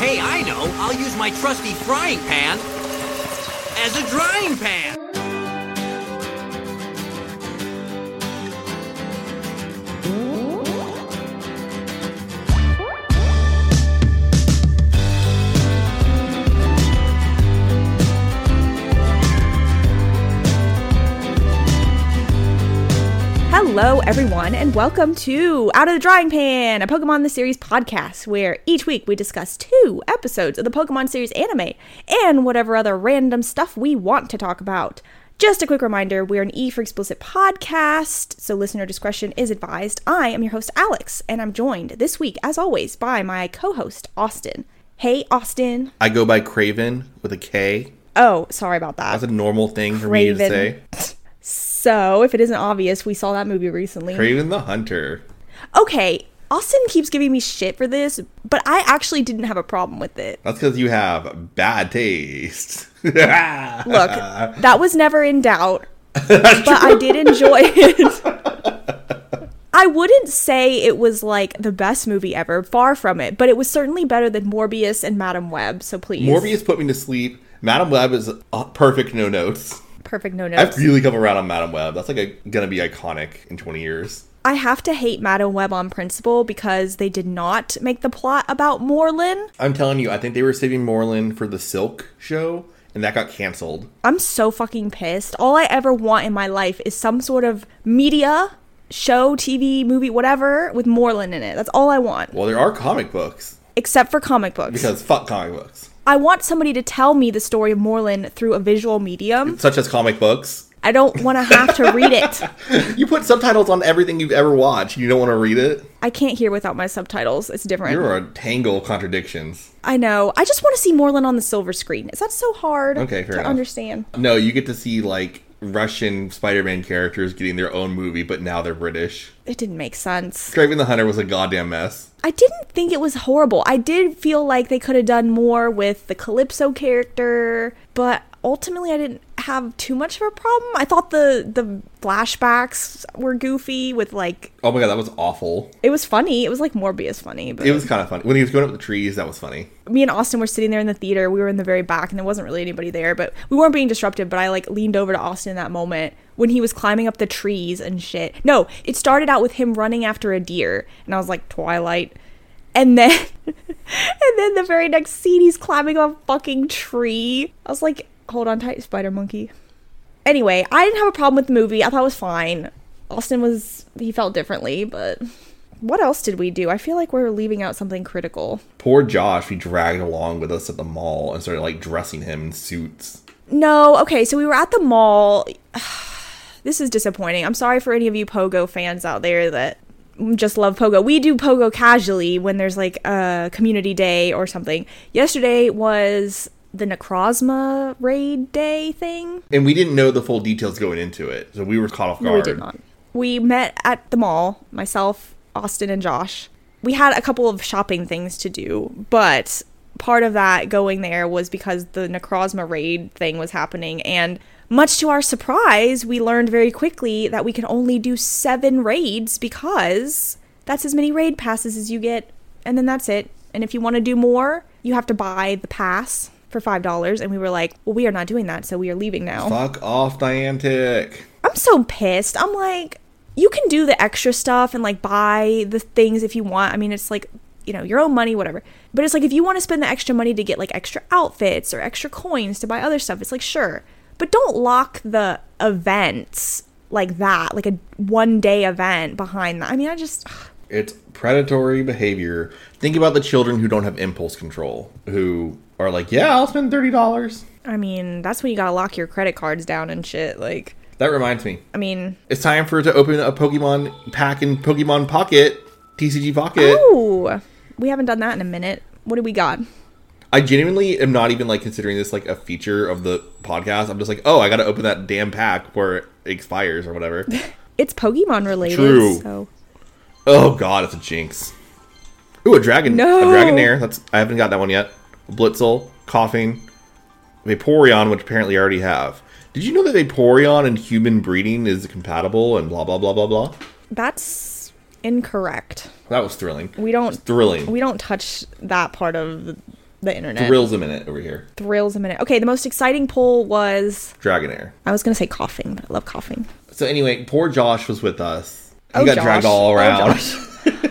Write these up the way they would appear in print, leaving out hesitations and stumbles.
Hey, I know. I'll use my trusty frying pan as a drying pan. Hello, everyone, and welcome to Out of the Drying Pan, a Pokemon the Series podcast, where each week we discuss 2 episodes of the Pokemon series anime and whatever other random stuff we want to talk about. Just a quick reminder, we're an E for Explicit podcast, so listener discretion is advised. I am your host, Alex, and I'm joined this week, as always, by my co-host, Austin. Hey, Austin. I go by Craven with a K. Oh, sorry about that. That's a normal thing for me to say. So, if it isn't obvious, we saw that movie recently. Craven the Hunter. Okay, Austin keeps giving me shit for this, but I actually didn't have a problem with it. That's because you have bad taste. Look, that was never in doubt, but I did enjoy it. I wouldn't say it was like the best movie ever, far from it, but it was certainly better than Morbius and Madam Web, so please. Morbius put me to sleep. Madam Web is perfect no notes. Perfect no notes. I've really come around on Madam Web. That's like gonna be iconic in 20 years. I have to hate Madam Web on principle because they did not make the plot about Morlun. I'm telling you, I think they were saving Morlun for the Silk show, and that got canceled. I'm so fucking pissed. All I ever want in my life is some sort of media, show, TV, movie, whatever, with Morlun in it. That's all I want. Well, there are comic books. Except for comic books. Because fuck comic books. I want somebody to tell me the story of Morlun through a visual medium. Such as comic books. I don't want to have to read it. You put subtitles on everything you've ever watched. You don't want to read it? I can't hear without my subtitles. It's different. You're a tangle of contradictions. I know. I just want to see Morlun on the silver screen. Is that so hard to enough. Understand? No, you get to see, like, Russian Spider-Man characters getting their own movie, but now they're British. It didn't make sense. Craven the Hunter was a goddamn mess. I didn't think it was horrible. I did feel like they could have done more with the Calypso character, but ultimately I didn't have too much of a problem. I thought the flashbacks were goofy with, like... Oh my god, that was awful. It was funny. It was like Morbius funny. But it was kind of funny. When he was going up the trees, that was funny. Me and Austin were sitting there in the theater. We were in the very back, and there wasn't really anybody there, but we weren't being disruptive, but I, like, leaned over to Austin in that moment when he was climbing up the trees and shit. No, it started out with him running after a deer, and I was like, Twilight. And then the very next scene, he's climbing a fucking tree. I was like, hold on tight, spider monkey. Anyway, I didn't have a problem with the movie. I thought it was fine. Austin he felt differently, but what else did we do? I feel like we're leaving out something critical. Poor Josh, we dragged along with us at the mall and started, like, dressing him in suits. No, okay, so we were at the mall. This is disappointing. I'm sorry for any of you Pogo fans out there that just love Pogo. We do Pogo casually when there's, like, a community day or something. Yesterday was the Necrozma raid day thing. And we didn't know the full details going into it, so we were caught off guard. No, we did not. We met at the mall, myself, Austin, and Josh. We had a couple of shopping things to do, but part of that going there was because the Necrozma raid thing was happening, and much to our surprise, we learned very quickly that we can only do 7 raids because that's as many raid passes as you get, and then that's it. And if you want to do more, you have to buy the pass for $5, and we were like, well, we are not doing that, so we are leaving now. Fuck off, Niantic. I'm so pissed. I'm like, you can do the extra stuff and, like, buy the things if you want. I mean, it's like, you know, your own money, whatever. But it's like, if you want to spend the extra money to get, like, extra outfits or extra coins to buy other stuff, it's like, sure. But don't lock the events like that, like a one-day event behind that. I mean, It's predatory behavior. Think about the children who don't have impulse control, who are like, yeah, I'll spend $30. I mean, that's when you gotta lock your credit cards down and shit, like... That reminds me. I mean... It's time for it to open a Pokemon pack in Pokemon Pocket, TCG Pocket. Oh! We haven't done that in a minute. What do we got? I genuinely am not even, like, considering this, like, a feature of the podcast. I'm just like, oh, I gotta open that damn pack before it expires or whatever. It's Pokemon related. True. So. Oh, God, it's a jinx. Ooh, a Dragon. No. A Dragonair. I haven't got that one yet. Blitzel, Coughing, Vaporeon, which apparently I already have. Did you know that Vaporeon and human breeding is compatible and blah, blah, blah, blah, blah? That's incorrect. That was thrilling. We don't... Thrilling. We don't touch that part of the internet. Thrills a minute over here. Thrills a minute. Okay, the most exciting poll was... Dragonair. I was going to say coughing, but I love coughing. So anyway, poor Josh was with us. He Oh, got Josh. dragged all around. Oh, Josh.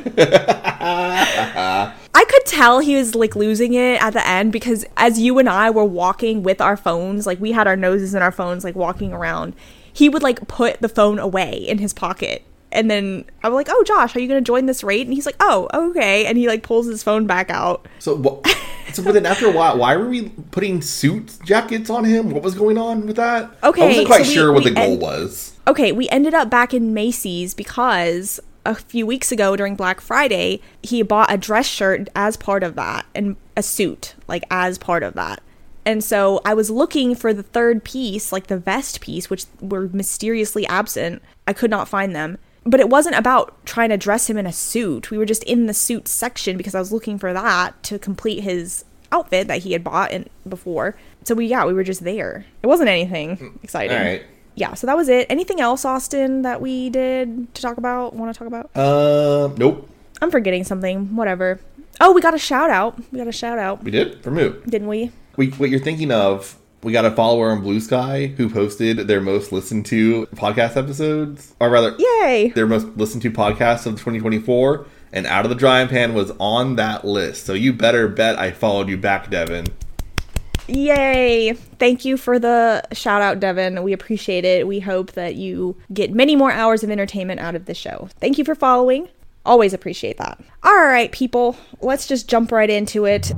I could tell he was like losing it at the end because as you and I were walking with our phones, like we had our noses in our phones, like walking around, he would like put the phone away in his pocket. And then I was like, oh, Josh, are you going to join this raid? And he's like, oh, okay. And he like pulls his phone back out. So but then after a while, why were we putting suit jackets on him? What was going on with that? Okay, I wasn't quite so sure what the goal was. Okay, we ended up back in Macy's because a few weeks ago during Black Friday, he bought a dress shirt as part of that and a suit, like as part of that. And so I was looking for the third piece, like the vest piece, which were mysteriously absent. I could not find them. But it wasn't about trying to dress him in a suit. We were just in the suit section because I was looking for that to complete his outfit that he had bought before. So we were just there. It wasn't anything exciting. All right. Yeah, so that was it. Anything else, Austin, that we did to talk about? Want to talk about? Nope. I'm forgetting something. Whatever. Oh, we got a shout out. We did? From who? Didn't we? What you're thinking of, we got a follower on Blue Sky who posted their most listened to podcast episodes, or rather, Yay! their most listened to podcasts of 2024, and Out of the Drying Pan was on that list. So you better bet I followed you back, Devin. Yay! Thank you for the shout out, Devin. We appreciate it. We hope that you get many more hours of entertainment out of the show. Thank you for following. Always appreciate that. All right, people, let's just jump right into it.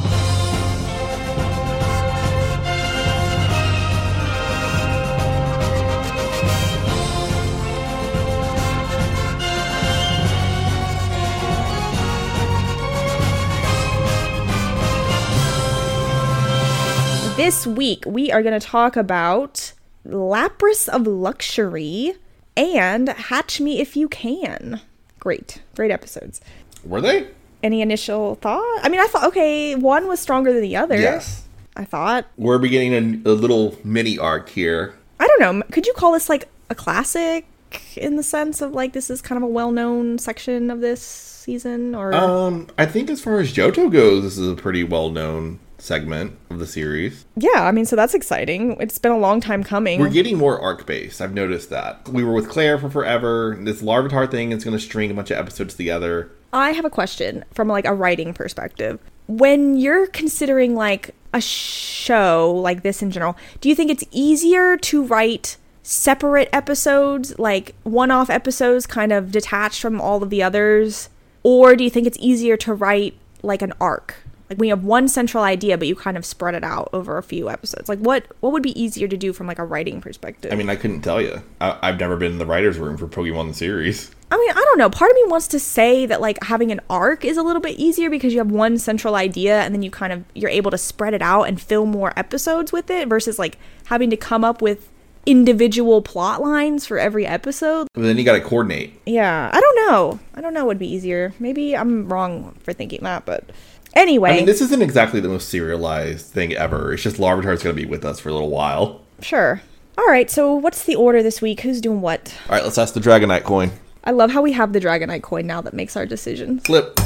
This week, we are going to talk about Lapras of Luxury and Hatch Me If You Can. Great episodes. Were they? Any initial thought? I mean, I thought, okay, one was stronger than the other. Yes. I thought. We're beginning a little mini arc here. I don't know. Could you call this like a classic in the sense of like this is kind of a well-known section of this season? Or I think as far as Johto goes, this is a pretty well-known segment of the series. Yeah, I mean, so that's exciting. It's been a long time coming. We're getting more arc-based. I've noticed that. We were with Claire for forever. This Larvitar thing is going to string a bunch of episodes together. I have a question from like a writing perspective. When you're considering like a show like this in general, do you think it's easier to write separate episodes, like one-off episodes kind of detached from all of the others? Or do you think it's easier to write like an arc? Like when you have one central idea, but you kind of spread it out over a few episodes. Like what would be easier to do from like a writing perspective? I mean, I couldn't tell you. I've never been in the writer's room for Pokemon the series. I mean, I don't know. Part of me wants to say that like having an arc is a little bit easier because you have one central idea and then you're able to spread it out and fill more episodes with it versus like having to come up with individual plot lines for every episode. But then you got to coordinate. Yeah, I don't know what would be easier. Maybe I'm wrong for thinking that, but anyway. I mean, this isn't exactly the most serialized thing ever. It's just Larvitar's going to be with us for a little while. Sure. All right, so what's the order this week? Who's doing what? All right, let's ask the Dragonite coin. I love how we have the Dragonite coin now that makes our decisions. Flip.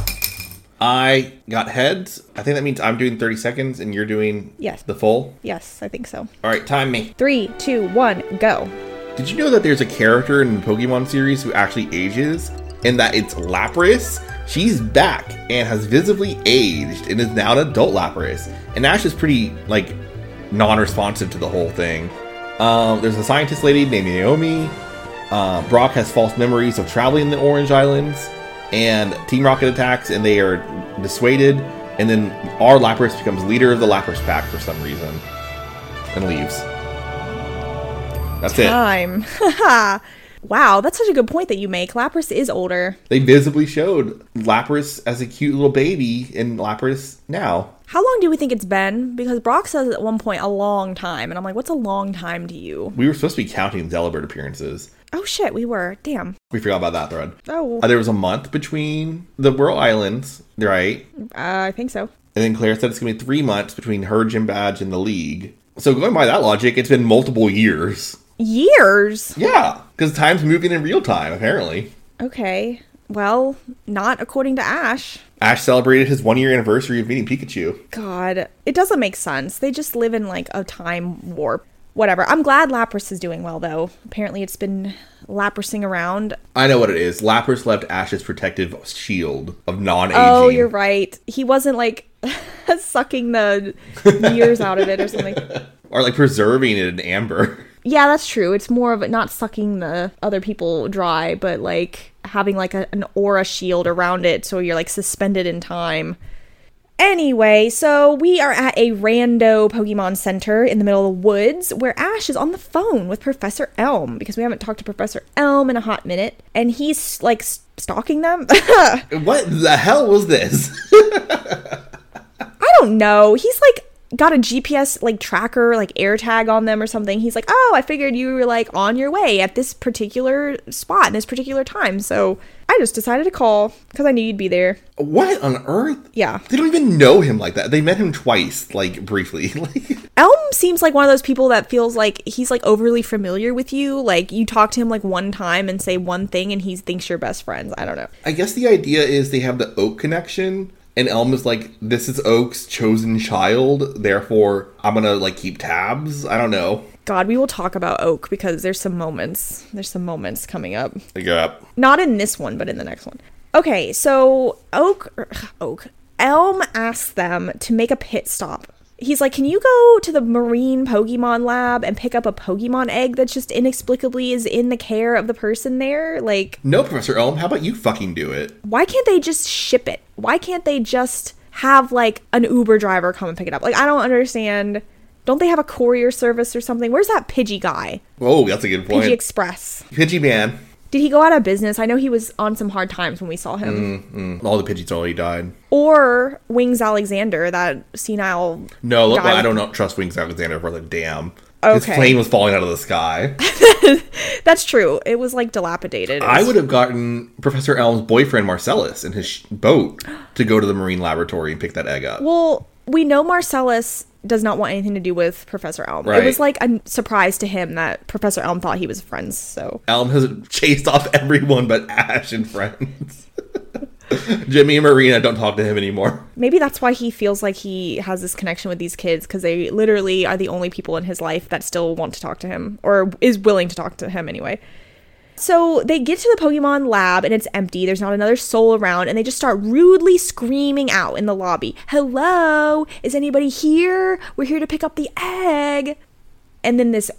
I got heads. I think that means I'm doing 30 seconds and you're doing the full. Yes, I think so. All right, time me. 3, 2, 1, go. Did you know that there's a character in the Pokemon series who actually ages? And that it's Lapras? She's back and has visibly aged and is now an adult Lapras. And Ash is pretty, like, non-responsive to the whole thing. There's a scientist lady named Naomi. Brock has false memories of traveling in the Orange Islands. And Team Rocket attacks and they are dissuaded. And then our Lapras becomes leader of the Lapras pack for some reason. And leaves. That's Time. Wow, that's such a good point that you make. Lapras is older. They visibly showed Lapras as a cute little baby and Lapras now. How long do we think it's been? Because Brock says at one point a long time. And I'm like, what's a long time to you? We were supposed to be counting Delibird appearances. Oh shit, we were. Damn. We forgot about that thread. Oh. There was a month between the Whirl Islands, right? I think so. And then Claire said it's going to be 3 months between her gym badge and the league. So going by that logic, it's been multiple years. Years? Yeah, because time's moving in real time, apparently. Okay. Well, not according to Ash. Ash celebrated his 1-year anniversary of meeting Pikachu. God, it doesn't make sense. They just live in like a time warp. Whatever. I'm glad Lapras is doing well, though. Apparently it's been Laprasing around. I know what it is. Lapras left Ash's protective shield of non-aging. Oh, you're right. He wasn't like sucking the years out of it or something. Or like preserving it in amber. Yeah, that's true. It's more of it not sucking the other people dry, but like having like an aura shield around it so you're like suspended in time. Anyway, so we are at a rando Pokemon Center in the middle of the woods where Ash is on the phone with Professor Elm because we haven't talked to Professor Elm in a hot minute, and he's like stalking them. What the hell was this? I don't know. He's like got a GPS like tracker, like air tag on them or something. He's like, oh, I figured you were like on your way at this particular spot in this particular time. So I just decided to call because I knew you'd be there. What on earth? Yeah. They don't even know him like that. They met him twice, like briefly. Elm seems like one of those people that feels like he's like overly familiar with you. Like you talk to him like one time and say one thing and he thinks you're best friends. I don't know. I guess the idea is they have the Oak connection. And Elm is like, this is Oak's chosen child, therefore I'm gonna like keep tabs. I don't know. God, we will talk about Oak because there's some moments. There's some moments coming up. Yep. Not in this one, but in the next one. Okay, so Elm asks them to make a pit stop. He's like, can you go to the marine Pokemon lab and pick up a Pokemon egg that just inexplicably is in the care of the person there? Like, no, Professor Elm, how about you fucking do it? Why can't they just ship it? Why can't they just have like an Uber driver come and pick it up? Like, I don't understand. Don't they have a courier service or something? Where's that Pidgey guy? Oh, that's a good point. Pidgey Express. Pidgey man. Did he go out of business? I know he was on some hard times when we saw him. All the Pidgeys already died. Or Wings Alexander, that senile No, look, guy. I don't trust Wings Alexander for the damn. Okay. His plane was falling out of the sky. That's true. It was like dilapidated. I would have gotten Professor Elm's boyfriend Marcellus in his boat to go to the marine laboratory and pick that egg up. Well, we know Marcellus does not want anything to do with Professor Elm. Right. It was like a surprise to him that Professor Elm thought he was friends, so. Elm has chased off everyone but Ash and friends. Jimmy and Marina don't talk to him anymore. Maybe that's why he feels like he has this connection with these kids, because they literally are the only people in his life that still want to talk to him, or is willing to talk to him anyway. So they get to the Pokemon lab and it's empty. There's not another soul around, and they just start rudely screaming out in the lobby. Hello? Is anybody here? We're here to pick up the egg. And then this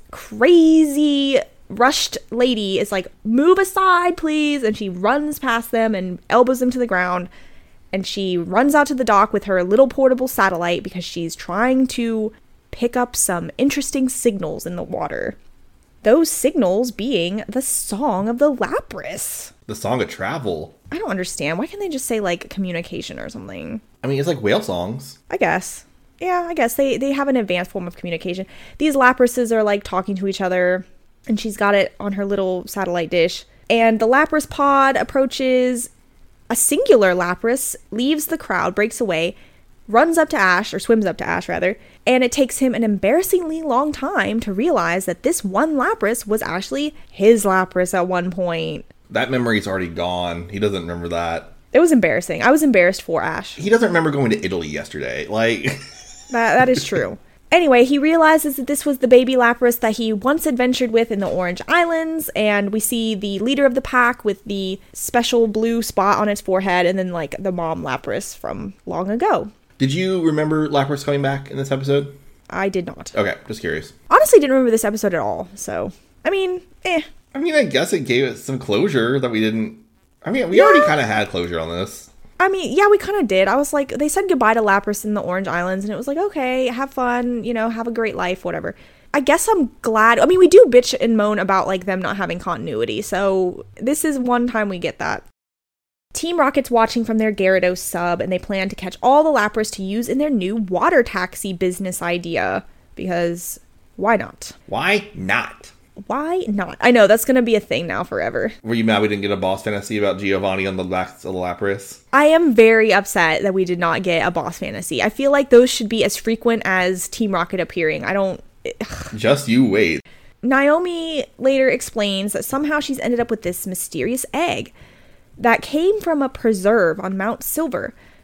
crazy rushed lady is like, move aside, please. And she runs past them and elbows them to the ground. And she runs out to the dock with her little portable satellite because she's trying to pick up some interesting signals in the water. Those signals being the Song of the Lapras. The Song of Travel. I don't understand. Why can't they just say, like, communication or something? I mean, it's like whale songs. I guess. Yeah, I guess. They have an advanced form of communication. These Laprases are, like, talking to each other, and she's got it on her little satellite dish. And the Lapras pod approaches. A singular Lapras leaves the crowd, breaks away, runs up to Ash, or swims up to Ash, rather, and it takes him an embarrassingly long time to realize that this one Lapras was actually his Lapras at one point. That memory's already gone. He doesn't remember that. It was embarrassing. I was embarrassed for Ash. He doesn't remember going to Italy yesterday. Like... That is true. Anyway, he realizes that this was the baby Lapras that he once adventured with in the Orange Islands, and we see the leader of the pack with the special blue spot on its forehead, and then, like, the mom Lapras from long ago. Did you remember Lapras coming back in this episode? I did not. Okay, just curious. Honestly, didn't remember this episode at all, so, I mean, I mean, I guess it gave it some closure that we didn't... I mean, we already kind of had closure on this. I mean, yeah, we kind of did. I was like, they said goodbye to Lapras in the Orange Islands, and it was like, okay, have fun, you know, have a great life, whatever. I guess I'm glad. I mean, we do bitch and moan about, like, them not having continuity, so this is one time we get that. Team Rocket's watching from their Gyarados sub, and they plan to catch all the Lapras to use in their new water taxi business idea, because why not? Why not? Why not? I know, that's going to be a thing now forever. Were you mad we didn't get a boss fantasy about Giovanni on the backs of the Lapras? I am very upset that we did not get a boss fantasy. I feel like those should be as frequent as Team Rocket appearing. Just you wait. Naomi later explains that somehow she's ended up with this mysterious egg that came from a preserve on Mount Silver.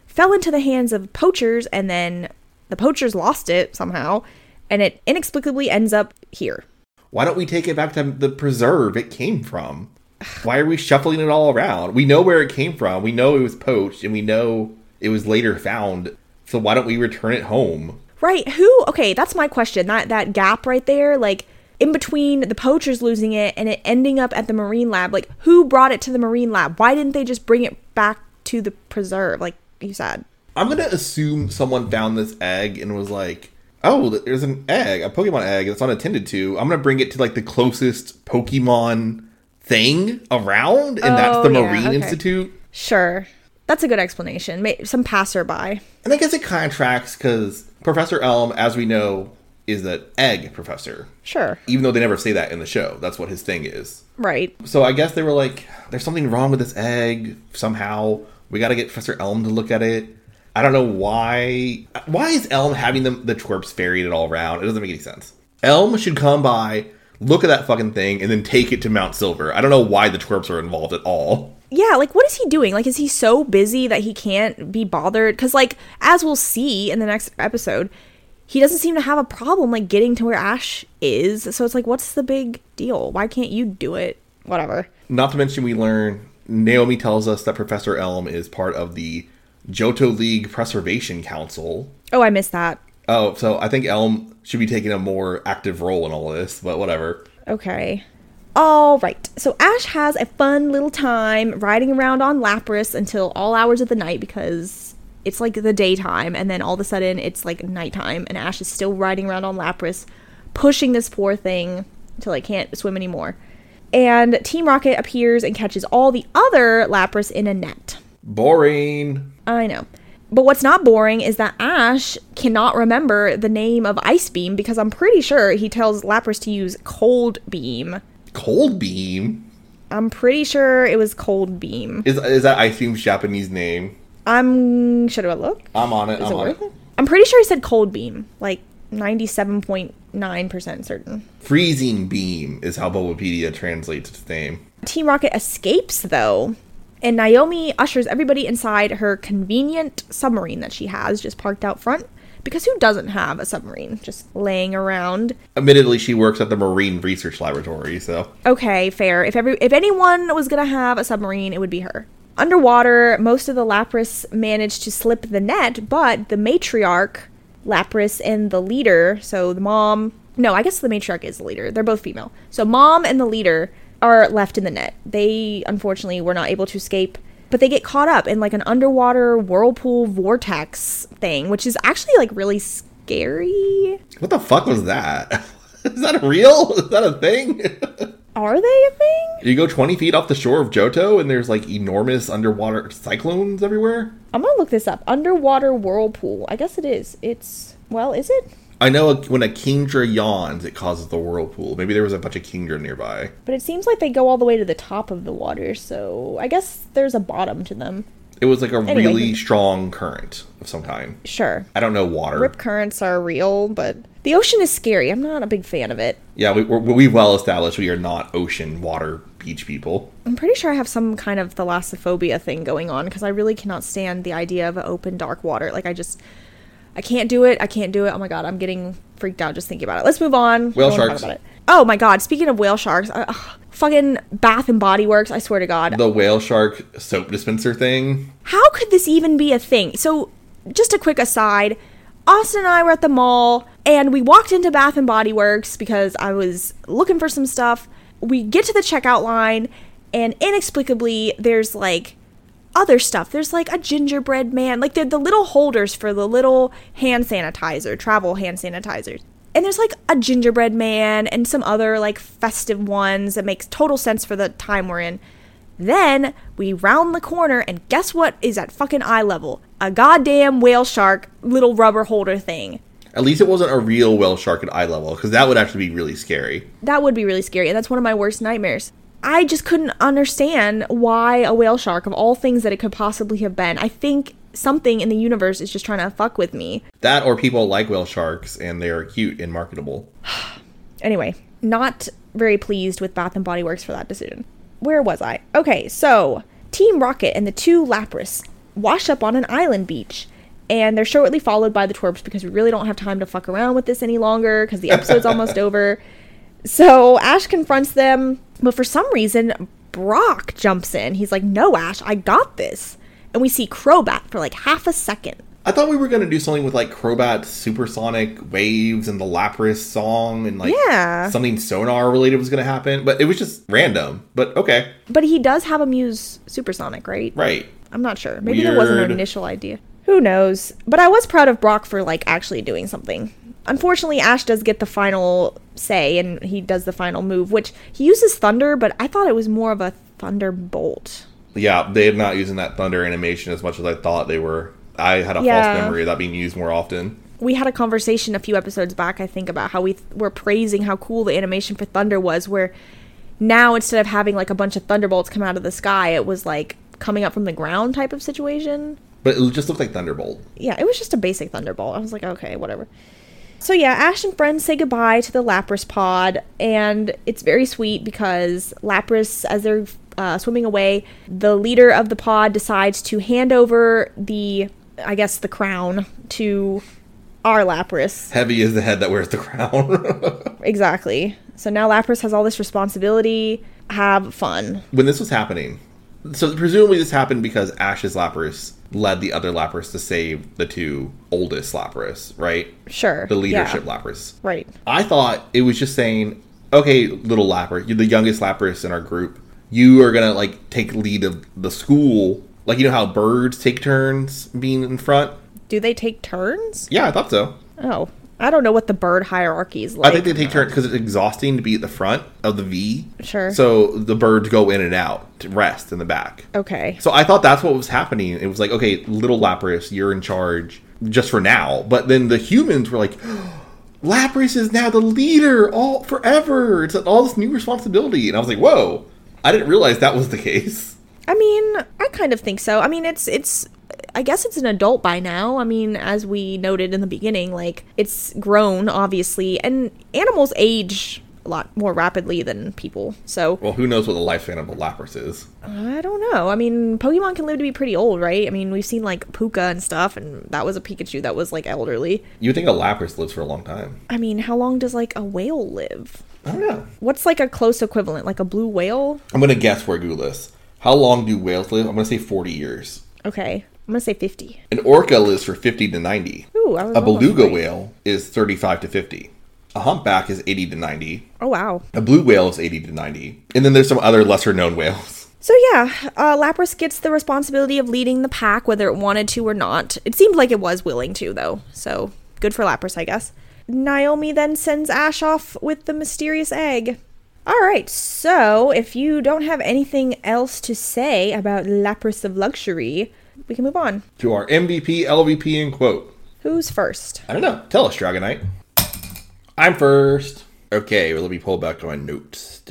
fell into the hands of poachers, and then the poachers lost it somehow, and it inexplicably ends up here. Why don't we take it back to the preserve it came from? Why are we shuffling it all around? We know where it came from. We know it was poached, and we know it was later found. So why don't we return it home? Right. Okay, that's my question. That gap right there, like, in between the poachers losing it and it ending up at the marine lab, like, who brought it to the marine lab? Why didn't they just bring it back to the preserve, like you said? I'm going to assume someone found this egg and was like, oh, there's an egg, a Pokemon egg that's unattended to. I'm going to bring it to, like, the closest Pokemon thing around, and that's the Marine Institute. Sure. That's a good explanation. Some passerby. And I guess it kind of tracks because Professor Elm, as we know, is an egg professor. Sure. Even though they never say that in the show. That's what his thing is. Right. So I guess they were like, there's something wrong with this egg somehow. We got to get Professor Elm to look at it. I don't know why. Why is Elm having the twerps ferried it all around? It doesn't make any sense. Elm should come by, look at that fucking thing, and then take it to Mount Silver. I don't know why the twerps are involved at all. Yeah, like, what is he doing? Like, is he so busy that he can't be bothered? Because, like, as we'll see in the next episode, he doesn't seem to have a problem, like, getting to where Ash is. So it's like, what's the big deal? Why can't you do it? Whatever. Not to mention, we learn, Naomi tells us that Professor Elm is part of the Johto League Preservation Council. Oh, I missed that. Oh, so I think Elm should be taking a more active role in all this, but whatever. Okay. All right. So Ash has a fun little time riding around on Lapras until all hours of the night because it's like the daytime, and then all of a sudden it's like nighttime, and Ash is still riding around on Lapras, pushing this poor thing until it can't swim anymore. And Team Rocket appears and catches all the other Lapras in a net. Boring. I know. But what's not boring is that Ash cannot remember the name of Ice Beam because I'm pretty sure he tells Lapras to use Cold Beam. Cold Beam? I'm pretty sure it was Cold Beam. Is that Ice Beam's Japanese name? Should I look? I'm on it. Is it worth it? I'm pretty sure he said Cold Beam. Like 97.9% certain. Freezing Beam is how Bulbapedia translates its name. Team Rocket escapes though. And Naomi ushers everybody inside her convenient submarine that she has just parked out front. Because who doesn't have a submarine just laying around? Admittedly, she works at the Marine Research Laboratory, so... Okay, fair. If anyone was going to have a submarine, it would be her. Underwater, most of the Lapras managed to slip the net, but the matriarch, Lapras, and the leader, so the mom... No, I guess the matriarch is the leader. They're both female. So mom and the leader are left in the net. They, unfortunately, were not able to escape. But they get caught up in, like, an underwater whirlpool vortex thing, which is actually, like, really scary. What the fuck was that? Is that real? Is that a thing? Are they a thing? You go 20 feet off the shore of Johto, and there's, like, enormous underwater cyclones everywhere? I'm gonna look this up. Underwater whirlpool. I guess it is. Well, is it? I know when a Kingdra yawns, it causes the whirlpool. Maybe there was a bunch of Kingdra nearby. But it seems like they go all the way to the top of the water, so I guess there's a bottom to them. It was like a really strong current of some kind. Sure. I don't know water. Rip currents are real, but the ocean is scary. I'm not a big fan of it. Yeah, we've well established we are not ocean, water, beach people. I'm pretty sure I have some kind of thalassophobia thing going on, because I really cannot stand the idea of open, dark water. Like, I can't do it. Oh my god, I'm getting freaked out just thinking about it. Let's move on. Whale sharks. Oh my god, speaking of whale sharks, fucking Bath and Body Works, I swear to god. The whale shark soap dispenser thing. How could this even be a thing? So, just a quick aside, Austin and I were at the mall, and we walked into Bath and Body Works because I was looking for some stuff. We get to the checkout line, and inexplicably, there's, like, other stuff. There's like a gingerbread man, like they're the little holders for the little hand sanitizer, travel hand sanitizers. And there's like a gingerbread man and some other like festive ones that makes total sense for the time we're in. Then we round the corner and guess what is at fucking eye level? A goddamn whale shark little rubber holder thing. At least it wasn't a real whale shark at eye level, because that would actually be really scary. That would be really scary, and that's one of my worst nightmares. I just couldn't understand why a whale shark, of all things that it could possibly have been. I think something in the universe is just trying to fuck with me. That, or people like whale sharks and they are cute and marketable. Anyway, not very pleased with Bath & Body Works for that decision. Where was I? Okay, so Team Rocket and the two Lapras washed up on an island beach. And they're shortly followed by the twerps because we really don't have time to fuck around with this any longer because the episode's almost over. So Ash confronts them, but for some reason, Brock jumps in. He's like, no, Ash, I got this. And we see Crobat for like half a second. I thought we were going to do something with like Crobat supersonic waves and the Lapras song and like something sonar related was going to happen, but it was just random. But okay. But he does have a Muse supersonic, right? Right. I'm not sure. Maybe there wasn't an initial idea. Who knows? But I was proud of Brock for like actually doing something. Unfortunately, Ash does get the final say and he does the final move, which he uses Thunder, but I thought it was more of a Thunderbolt. Yeah, they're not using that Thunder animation as much as I thought they were. I had a false memory of that being used more often. We had a conversation a few episodes back, I think, about how we were praising how cool the animation for Thunder was, where now instead of having like a bunch of Thunderbolts come out of the sky, it was like coming up from the ground type of situation. But it just looked like Thunderbolt. Yeah, it was just a basic Thunderbolt. I was like, okay, whatever. So yeah, Ash and friends say goodbye to the Lapras pod, and it's very sweet because Lapras, as they're swimming away, the leader of the pod decides to hand over the crown to our Lapras. Heavy is the head that wears the crown. Exactly. So now Lapras has all this responsibility. Have fun. When this was happening, so presumably this happened because Ash's Lapras led the other Lapras to save the two oldest Lapras, right? Sure. The leadership Lapras. Right. I thought it was just saying, okay, little Lapras, you're the youngest Lapras in our group. You are going to, like, take lead of the school. Like, you know how birds take turns being in front? Do they take turns? Yeah, I thought so. Oh. I don't know what the bird hierarchy is like. I think they take turns because it's exhausting to be at the front of the V. Sure. So the birds go in and out to rest in the back. Okay. So I thought that's what was happening. It was like, okay, little Lapras, you're in charge just for now. But then the humans were like, Lapras is now the leader all forever. It's all this new responsibility. And I was like, whoa, I didn't realize that was the case. I mean, I kind of think so. I mean, I guess it's an adult by now. I mean, as we noted in the beginning, like, it's grown, obviously, and animals age a lot more rapidly than people, so... Well, who knows what the lifespan of a Lapras is? I don't know. I mean, Pokemon can live to be pretty old, right? I mean, we've seen, like, Puka and stuff, and that was a Pikachu that was, like, elderly. You would think a Lapras lives for a long time. I mean, how long does, like, a whale live? I don't know. What's, like, a close equivalent? Like a blue whale? I'm going to guess for Googless. How long do whales live? I'm going to say 40 years. Okay. I'm going to say 50. An orca lives for 50 to 90. Ooh, I was A beluga right. whale is 35 to 50. A humpback is 80 to 90. Oh, wow. A blue whale is 80 to 90. And then there's some other lesser known whales. So yeah, Lapras gets the responsibility of leading the pack whether it wanted to or not. It seemed like it was willing to, though. So good for Lapras, I guess. Naomi then sends Ash off with the mysterious egg. Alright, so if you don't have anything else to say about Lapras of Luxury, we can move on. To our MVP, LVP, and quote. Who's first? I don't know. Tell us, Dragonite. I'm first. Okay, well, let me pull back to my notes.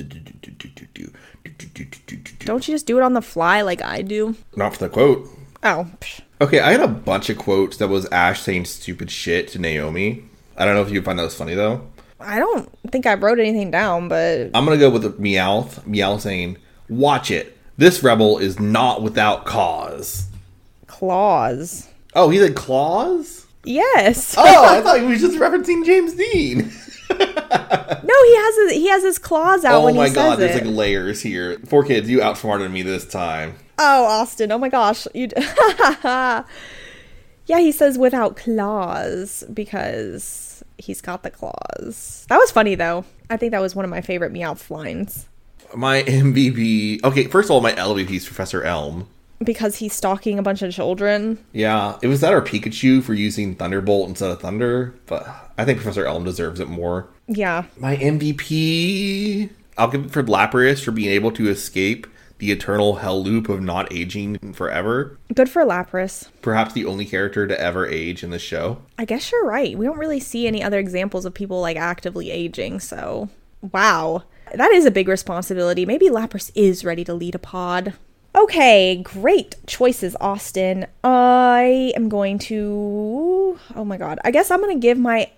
Don't you just do it on the fly like I do? Not for the quote. Oh. Okay, I had a bunch of quotes that was Ash saying stupid shit to Naomi. I don't know if you find that was funny, though. I don't think I wrote anything down, but... I'm going to go with the Meowth. Meowth saying, watch it. This rebel is not without cause. Claws. Oh, he said claws? Yes. Oh, I thought he was just referencing James Dean. No, he has his claws out when he says it. Oh my god, there's like layers here. 4Kids, you outsmarted me this time. Oh, Austin. Oh my gosh. Yeah, he says without claws because he's got the claws. That was funny, though. I think that was one of my favorite Meowth lines. My MVP... Okay, first of all, my LVP is Professor Elm. Because he's stalking a bunch of children. Yeah, it was that or Pikachu for using Thunderbolt instead of Thunder, but I think Professor Elm deserves it more. Yeah. My MVP... I'll give it for Lapras for being able to escape the eternal hell loop of not aging forever. Good for Lapras. Perhaps the only character to ever age in this show. I guess you're right. We don't really see any other examples of people like actively aging, so... Wow. That is a big responsibility. Maybe Lapras is ready to lead a pod. Okay, great choices, Austin. I am going to... Oh my god. I guess I'm going to give my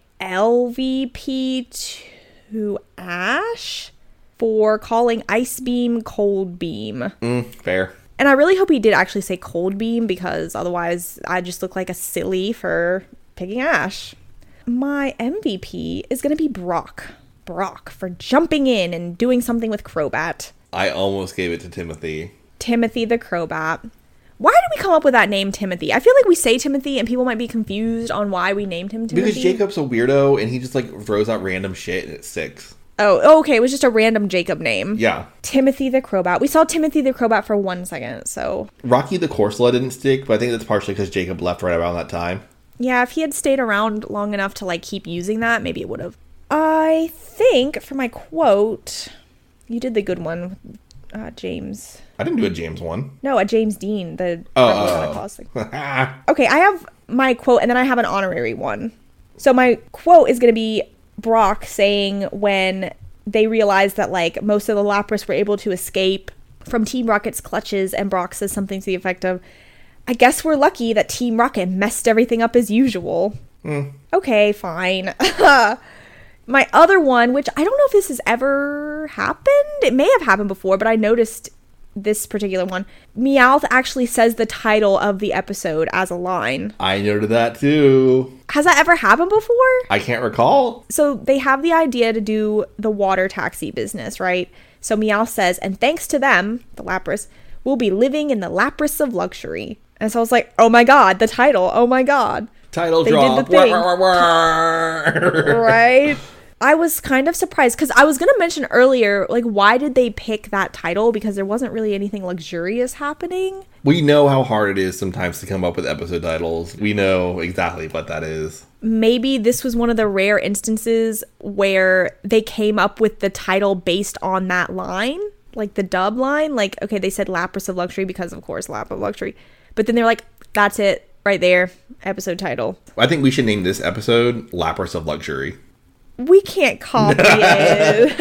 LVP to Ash for calling Ice Beam Cold Beam. Fair. And I really hope he did actually say Cold Beam, because otherwise I just look like a silly for picking Ash. My MVP is going to be Brock. Brock for jumping in and doing something with Crobat. I almost gave it to Timothy. Timothy the Crobat. Why did we come up with that name, Timothy? I feel like we say Timothy and people might be confused on why we named him Timothy. Because Jacob's a weirdo and he just like throws out random shit and it sticks. Oh, okay. It was just a random Jacob name. Yeah. Timothy the Crobat. We saw Timothy the Crobat for 1 second, so. Rocky the Corsola didn't stick, but I think that's partially because Jacob left right around that time. Yeah, if he had stayed around long enough to like keep using that, maybe it would have. I think for my quote, you did the good one, James. I didn't do a James one. No, a James Dean, the Oh. thing. Okay, I have my quote and then I have an honorary one. So my quote is going to be Brock saying when they realized that like most of the Lapras were able to escape from Team Rocket's clutches, and Brock says something to the effect of, I guess we're lucky that Team Rocket messed everything up as usual. Okay, fine. My other one, which I don't know if this has ever happened. It may have happened before, but I noticed this particular one. Meowth actually says the title of the episode as a line. I noted that too. Has that ever happened before? I can't recall. So they have the idea to do the water taxi business, right? So Meowth says, and thanks to them, the Lapras, we'll be living in the Lapras of luxury. And so I was like, oh my god, the title, oh my god. Title They drop. did the thing. Wah. Right? I was kind of surprised because I was going to mention earlier, like, why did they pick that title? Because there wasn't really anything luxurious happening. We know how hard it is sometimes to come up with episode titles. We know exactly what that is. Maybe this was one of the rare instances where they came up with the title based on that line, like the dub line. Like, okay, they said Lapras of Luxury because, of course, Lap of Luxury. But then they're like, that's it, right there, episode title. I think we should name this episode Lapras of Luxury. We can't copy it.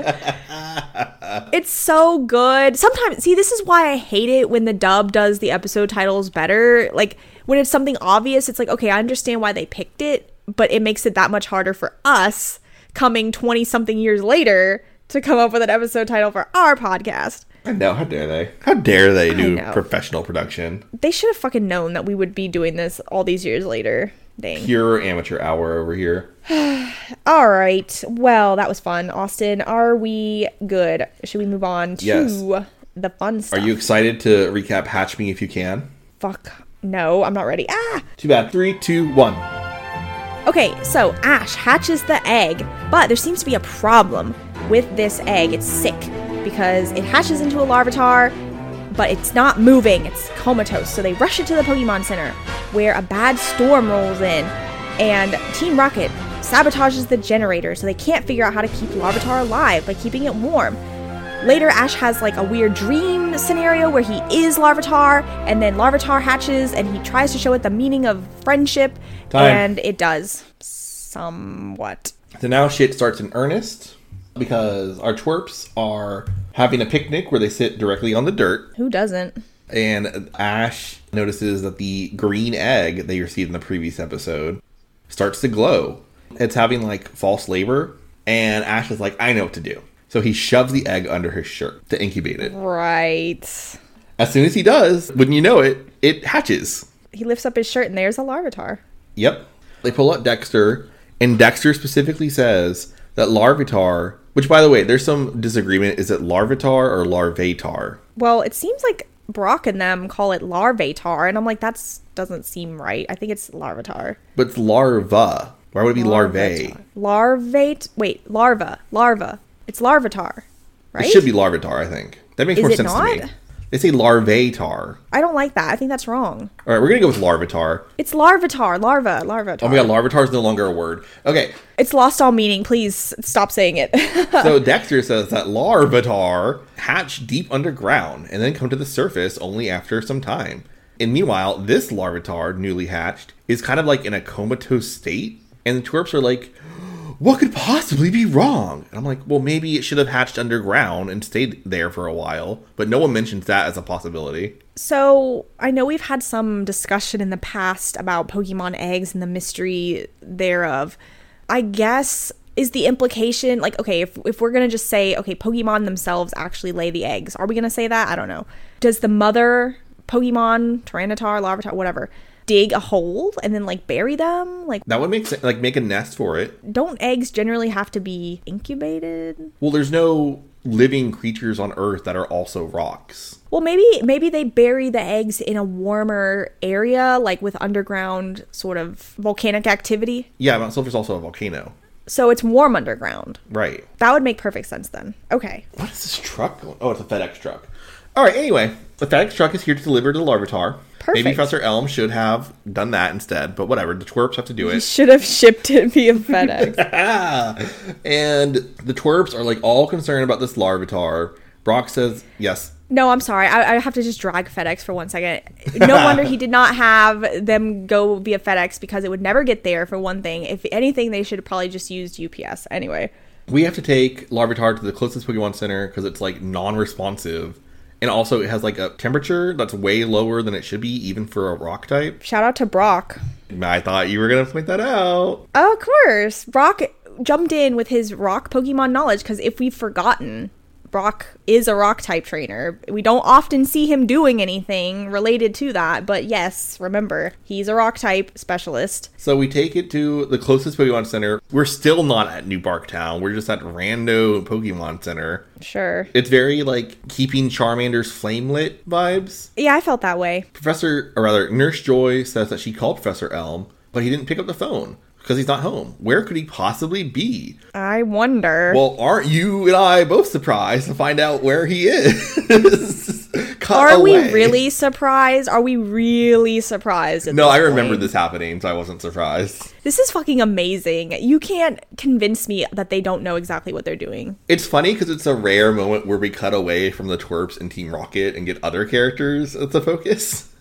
It's so good. Sometimes, see, this is why I hate it when the dub does the episode titles better. Like, when it's something obvious, it's like, okay, I understand why they picked it, but it makes it that much harder for us coming 20-something years later to come up with an episode title for our podcast. I know, how dare they? How dare they do know. professional production? They should have fucking known that we would be doing this all these years later. Dang. Pure amateur hour over here. All right. Well, that was fun. Austin, are we good? Should we move on to Yes. the fun stuff? Are you excited to recap Hatch Me If You Can? Fuck. No, I'm not ready. Ah! Too bad. 3, 2, 1. Okay, so Ash hatches the egg, but there seems to be a problem with this egg. It's sick because it hatches into a Larvitar, but it's not moving. It's comatose. So they rush it to the Pokemon Center, where a bad storm rolls in, and Team Rocket sabotages the generator, so they can't figure out how to keep Larvitar alive by keeping it warm. Later, Ash has like a weird dream scenario where he is Larvitar, and then Larvitar hatches, and he tries to show it the meaning of friendship, and it does. Somewhat. So now shit starts in earnest, because our twerps are having a picnic where they sit directly on the dirt. Who doesn't? And Ash notices that the green egg they received in the previous episode starts to glow. It's having like false labor, and Ash is like, I know what to do. So he shoves the egg under his shirt to incubate it. Right. As soon as he does, wouldn't you know it, it hatches. He lifts up his shirt and there's a Larvitar. Yep. They pull out Dexter, and Dexter specifically says that Larvitar, which by the way, there's some disagreement, is it Larvitar or Larvatar? Well, it seems like Brock and them call it Larvatar, and I'm like, that doesn't seem right. I think it's Larvitar. But it's larva. Why would it be larvae? Larva. It's Larvitar, right? It should be Larvitar, I think. That makes Is more it sense not? to me. They say Larvatar. I don't like that. I think that's wrong. All right, we're going to go with Larvitar. It's Larvitar. Larvitar. Oh my god, Larvitar is no longer a word. Okay, It's lost all meaning. Please stop saying it. so Dexter says that Larvitar hatch deep underground and then come to the surface only after some time. And meanwhile, this Larvitar, newly hatched, is kind of like in a comatose state. And the twerps are like, what could possibly be wrong? And I'm like, well, maybe it should have hatched underground and stayed there for a while. But no one mentions that as a possibility. So, I know we've had some discussion in the past about Pokemon eggs and the mystery thereof. I guess, is the implication, like, okay, if we're going to just say, okay, Pokemon themselves actually lay the eggs, are we going to say that? I don't know. does the mother Pokemon, Tyranitar, Larvitar, whatever, dig a hole and then like bury them? Like, That would make sense. Like, make a nest for it. don't eggs generally have to be incubated? Well, there's no living creatures on Earth that are also rocks. Well, maybe they bury the eggs in a warmer area, like with underground sort of volcanic activity. Yeah, Mount Silver's also a volcano. So it's warm underground. Right. That would make perfect sense then. Okay. What is this truck going? Oh, it's a FedEx truck. All right, anyway, the FedEx truck is here to deliver to the Larvitar. Perfect. Maybe Professor Elm should have done that instead, but whatever. The twerps have to do You it. should have shipped it via FedEx. And the twerps are like all concerned about this Larvitar. Brock says, yes. No, I'm sorry. I have to just drag FedEx for 1 second. No wonder he did not have them go via FedEx, because it would never get there, for one thing. If anything, they should have probably just used UPS. Anyway. We have to take Larvitar to the closest Pokemon Center because it's like non-responsive. And also it has like a temperature that's way lower than it should be, even for a rock type. Shout out to Brock. I thought you were going to point that out. Oh, of course. Brock jumped in with his rock Pokemon knowledge, because if we've forgotten, Brock is a rock type trainer. We don't often see him doing anything related to that, but yes, remember, he's a rock type specialist. So we take it to the closest Pokemon Center. We're still not at New Bark Town. We're just at Rando Pokemon Center. Sure. It's very like keeping Charmander's flame lit vibes. Yeah, I felt that way. Nurse Joy says that she called Professor Elm, but he didn't pick up the phone because he's not home. Where could he possibly be? I wonder. Well, aren't you and I both surprised to find out where he is? Are we really surprised? Are we really surprised? No, I remember this happening, so I wasn't surprised. This is fucking amazing. You can't convince me that they don't know exactly what they're doing. It's funny because it's a rare moment where we cut away from the twerps and Team Rocket and get other characters as the focus.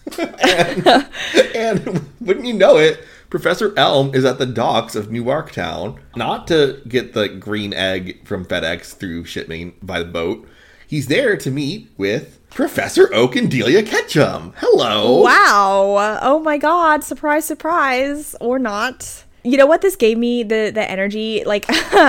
and wouldn't you know it, Professor Elm is at the docks of New Bark Town, not to get the green egg from FedEx through shipping by the boat. He's there to meet with Professor Oak and Delia Ketchum. Hello. Wow. Oh my god. Surprise, surprise. Or not. You know what this gave me? The energy. Like,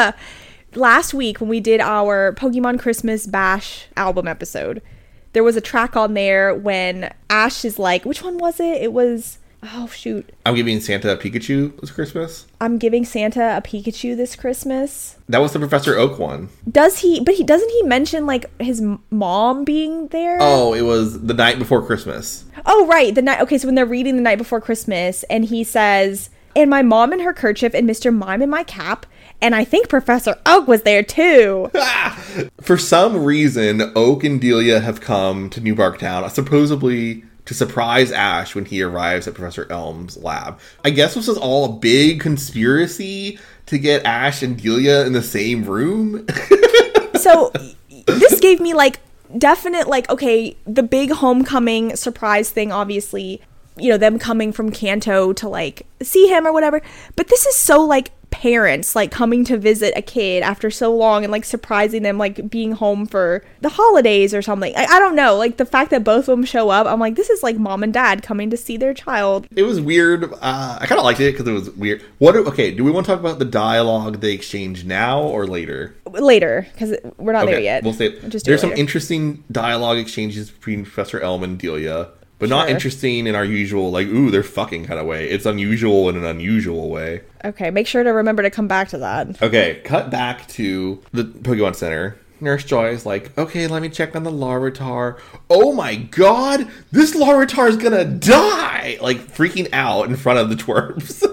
last week when we did our Pokemon Christmas Bash album episode, there was a track on there when Ash is like, which one was it? It was... Oh, shoot. I'm giving Santa a Pikachu this Christmas. I'm giving Santa a Pikachu this Christmas. That was the Professor Oak one. Doesn't he mention, like, his mom being there? Oh, it was the night before Christmas. Oh, right. Okay, so when they're reading the night before Christmas, and he says, and my mom in her kerchief, and Mr. Mime in my cap, and I think Professor Oak was there, too. For some reason, Oak and Delia have come to New Bark Town, supposedly to surprise Ash when he arrives at Professor Elm's lab. I guess this was all a big conspiracy to get Ash and Delia in the same room. So this gave me like definite, like, okay, the big homecoming surprise thing, obviously, you know, them coming from Kanto to like see him or whatever. But this is so like parents like coming to visit a kid after so long and like surprising them, like being home for the holidays or something. I don't know, like the fact that both of them show up, I'm like, this is like mom and dad coming to see their child. It was weird. I kind of liked it because it was weird. Do we want to talk about the dialogue they exchanged now or later? Later, because we're not there yet. We'll say there's some interesting dialogue exchanges between Professor Elm and Delia, but not interesting in our usual, like, ooh, they're fucking kind of way. It's unusual in an unusual way. Okay, make sure to remember to come back to that. Okay, cut back to the Pokemon Center. Nurse Joy is like, okay, let me check on the Larvitar. Oh my god, this Larvitar is gonna die! Like, freaking out in front of the twerps.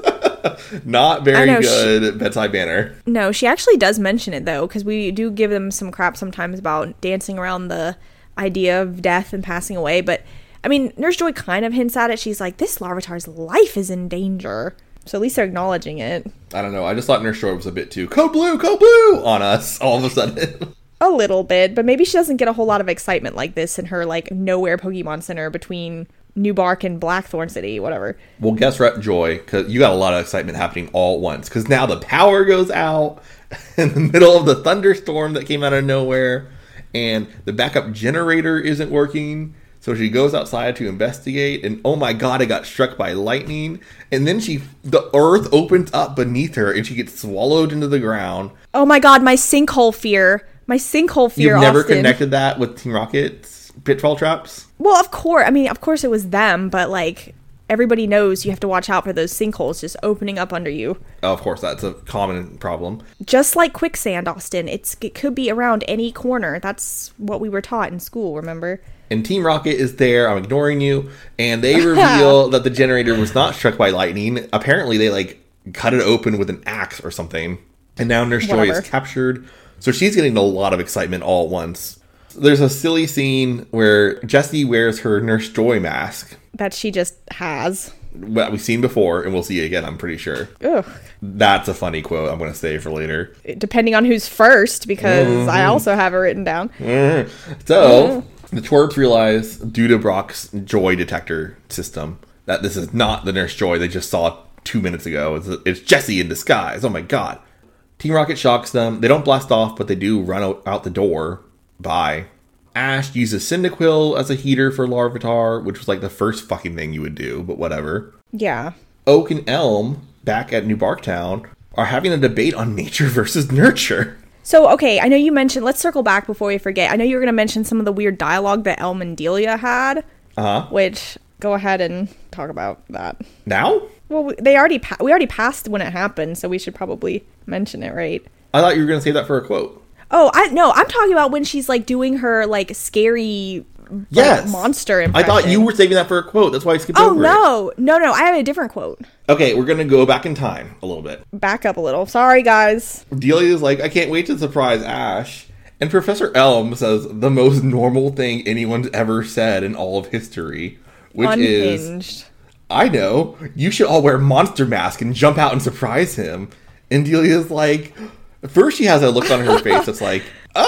Not very good bedside manner. No, she actually does mention it, though, because we do give them some crap sometimes about dancing around the idea of death and passing away, but I mean, Nurse Joy kind of hints at it. She's like, this Larvitar's life is in danger. So at least they're acknowledging it. I don't know. I just thought Nurse Joy was a bit too Code Blue on us all of a sudden. A little bit, but maybe she doesn't get a whole lot of excitement like this in her, like, nowhere Pokemon Center between New Bark and Blackthorn City, whatever. Well, guess what, Joy? Because you got a lot of excitement happening all at once. Because now the power goes out in the middle of the thunderstorm that came out of nowhere. And the backup generator isn't working. So she goes outside to investigate, and oh my god, it got struck by lightning. And then the earth opens up beneath her, and she gets swallowed into the ground. Oh my god, my sinkhole fear. You've never connected that with Team Rocket's pitfall traps? Well, of course. I mean, of course it was them, but like everybody knows you have to watch out for those sinkholes just opening up under you. Oh, of course, that's a common problem. Just like quicksand, Austin. It could be around any corner. That's what we were taught in school, remember? And Team Rocket is there. I'm ignoring you. And they reveal that the generator was not struck by lightning. Apparently, they like cut it open with an axe or something. And now Nurse Joy is captured. So she's getting a lot of excitement all at once. There's a silly scene where Jessie wears her Nurse Joy mask. That she just has. That we've seen before, and we'll see it again, I'm pretty sure. Ugh. That's a funny quote I'm going to save for later. Depending on who's first, because I also have it written down. So, the twerps realize, due to Brock's Joy detector system, that this is not the Nurse Joy they just saw 2 minutes ago. It's Jessie in disguise. Oh my god. Team Rocket shocks them. They don't blast off, but they do run out the door. Bye. Ash uses Cyndaquil as a heater for Larvitar, which was like the first fucking thing you would do, but whatever. Yeah. Oak and Elm, back at New Barktown, are having a debate on nature versus nurture. So, okay, I know you mentioned, let's circle back before we forget. I know you were going to mention some of the weird dialogue that Elm and Delia had. Which, go ahead and talk about that. Now? Well, we already passed when it happened, so we should probably mention it, right? I thought you were going to save that for a quote. Oh, I'm talking about when she's like doing her like scary monster impression. I thought you were saving that for a quote. That's why I skipped over it. Oh, no, I have a different quote. Okay, we're going to go back in time a little bit. Back up a little. Sorry, guys. Delia's like, I can't wait to surprise Ash. And Professor Elm says the most normal thing anyone's ever said in all of history, which is, I know, you should all wear monster masks and jump out and surprise him. And Delia's like, first she has a look on her face that's like,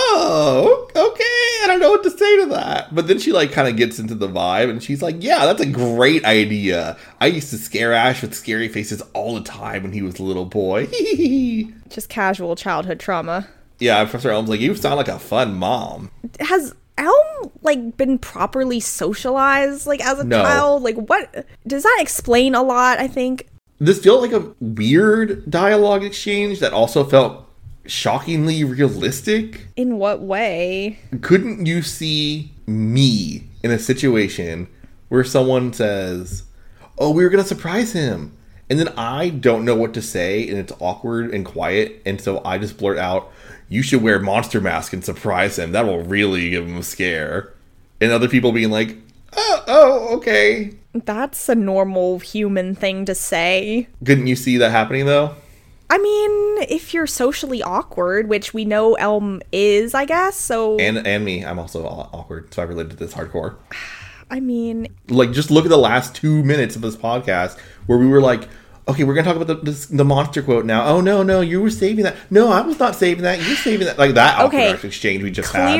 oh, okay, I don't know what to say to that. But then she like kind of gets into the vibe and she's like, yeah, that's a great idea. I used to scare Ash with scary faces all the time when he was a little boy. Just casual childhood trauma. Yeah, Professor Elm's like, you sound like a fun mom. Has Elm like been properly socialized like as a child? Like what does that explain a lot, I think? This felt like a weird dialogue exchange that also felt shockingly realistic. In what way? Couldn't you see me in a situation where someone says, oh, we were going to surprise him, and then I don't know what to say and it's awkward and quiet, and so I just blurt out, you should wear monster mask and surprise him. That will really give him a scare. And other people being like, oh, okay. That's a normal human thing to say. Couldn't you see that happening, though? I mean, if you're socially awkward, which we know Elm is, I guess, so... And me. I'm also awkward, so I related to this hardcore. I mean... Like, just look at the last 2 minutes of this podcast, where we were like, okay, we're going to talk about the monster quote now. Oh, no, you were saving that. No, I was not saving that. You're saving that. Like, that awkward exchange we just had.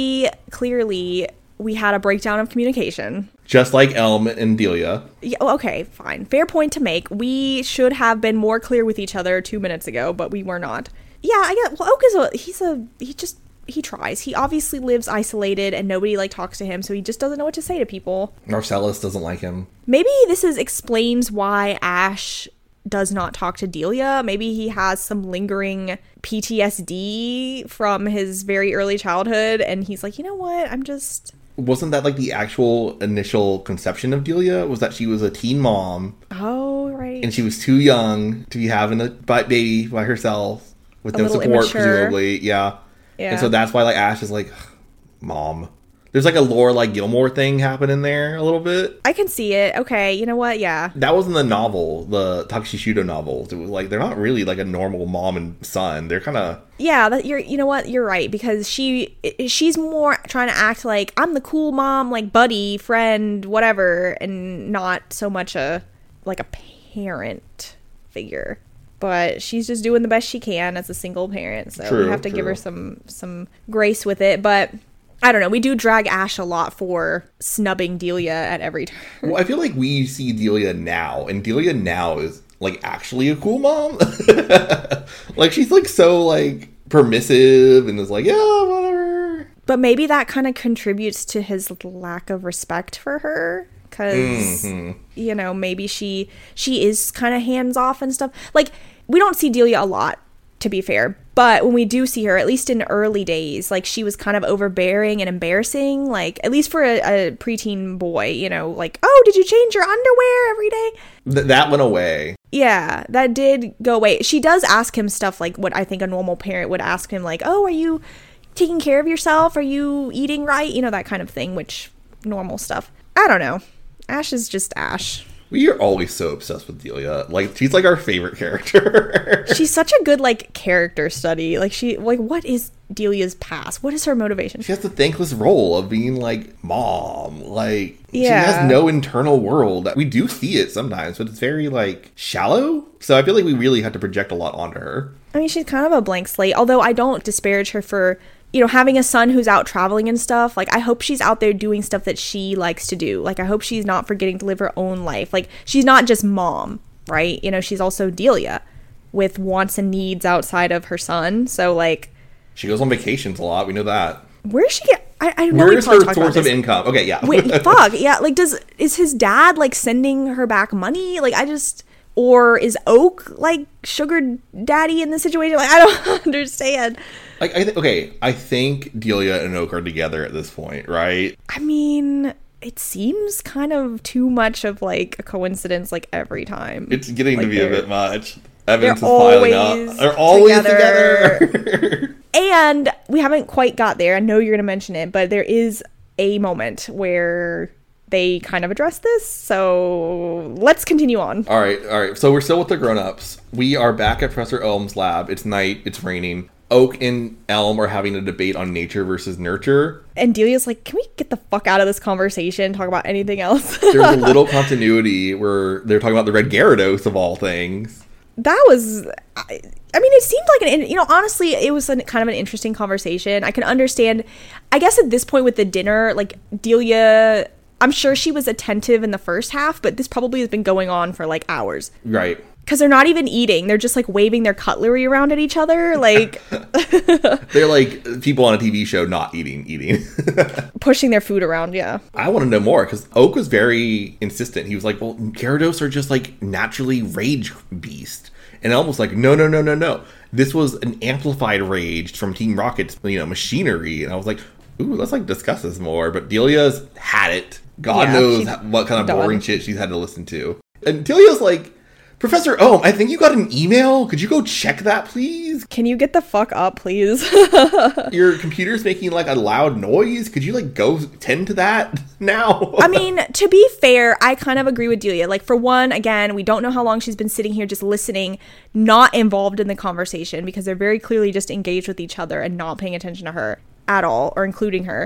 Clearly, we had a breakdown of communication. Just like Elm and Delia. Yeah, okay, fine. Fair point to make. We should have been more clear with each other 2 minutes ago, but we were not. Yeah, I guess. Well, Oak is he tries. He obviously lives isolated and nobody like talks to him, so he just doesn't know what to say to people. Marcellus doesn't like him. Maybe this explains why Ash does not talk to Delia. Maybe he has some lingering PTSD from his very early childhood, and he's like, you know what? Wasn't that like the actual initial conception of Delia? Was that she was a teen mom? Oh, right. And she was too young to be having a baby by herself with no support, immature. Presumably. Yeah. And so that's why like Ash is like, mom. There's like a Laura like Gilmore thing happening there a little bit. I can see it. Okay, you know what? Yeah. That was in the novel, the Takashi Shudo novels. It was like they're not really like a normal mom and son. They're kind of you know what? You're right, because she's more trying to act like I'm the cool mom, like buddy, friend, whatever, and not so much a parent figure. But she's just doing the best she can as a single parent, so we have to give her some grace with it, but I don't know. We do drag Ash a lot for snubbing Delia at every turn. Well, I feel like we see Delia now, and Delia now is like actually a cool mom. Like she's like so like permissive and is like, yeah, whatever. But maybe that kind of contributes to his lack of respect for her, because you know, maybe she is kind of hands off and stuff. Like we don't see Delia a lot, to be fair, But when we do see her, at least in early days, like she was kind of overbearing and embarrassing, like at least for a preteen boy, you know, like, oh, did you change your underwear every day? That went away. Yeah, that did go away. She does ask him stuff like what I think a normal parent would ask him, like, oh, are you taking care of yourself? Are you eating right? You know, that kind of thing, which normal stuff. I don't know. Ash is just Ash. We are always so obsessed with Delia. Like, she's like our favorite character. She's such a good, like, character study. Like, what is Delia's past? What is her motivation? She has the thankless role of being, like, mom. Like, yeah. She has no internal world. We do see it sometimes, but it's very, like, shallow. So I feel like we really have to project a lot onto her. I mean, she's kind of a blank slate, although I don't disparage her for, you know, having a son who's out traveling and stuff. Like, I hope she's out there doing stuff that she likes to do. Like, I hope she's not forgetting to live her own life. Like, she's not just mom, right? You know, she's also Delia with wants and needs outside of her son. So, like... She goes on vacations a lot. We know that. Where's she... I know where is her source of income? Okay, yeah. Wait, fuck. Yeah, like, is his dad, like, sending her back money? Like, or is Oak, like, sugar daddy in this situation? Like, I don't understand. Like, I think Delia and Oak are together at this point, right? I mean, it seems kind of too much of, like, a coincidence, like, every time. It's getting like, to be a bit much. Evidence is piling up. They're always together. And we haven't quite got there. I know you're going to mention it, but there is a moment where they kind of address this. So let's continue on. All right. So we're still with the grown-ups. We are back at Professor Elm's lab. It's night. It's raining. Oak and Elm are having a debate on nature versus nurture. And Delia's like, can we get the fuck out of this conversation, talk about anything else? There's a little continuity where they're talking about the Red Gyarados of all things. That was... I mean, it seemed like honestly, it was kind of an interesting conversation. I can understand, I guess at this point with the dinner, like, Delia, I'm sure she was attentive in the first half, but this probably has been going on for, like, hours. Right. Because they're not even eating. They're just, like, waving their cutlery around at each other. Like... They're like people on a TV show not eating. Pushing their food around, yeah. I want to know more, because Oak was very insistent. He was like, well, Gyarados are just, like, naturally rage beast. And Elm was like, no. This was an amplified rage from Team Rocket's, machinery. And I was like, ooh, let's, like, discuss this more. But Delia's had it. God knows what kind of boring shit she's had to listen to. And Delia's like, Professor Ohm, I think you got an email. Could you go check that, please? Can you get the fuck up, please? Your computer's making, like, a loud noise. Could you, like, go tend to that now? I mean, to be fair, I kind of agree with Delia. Like, for one, again, we don't know how long she's been sitting here just listening, not involved in the conversation, because they're very clearly just engaged with each other and not paying attention to her at all, or including her.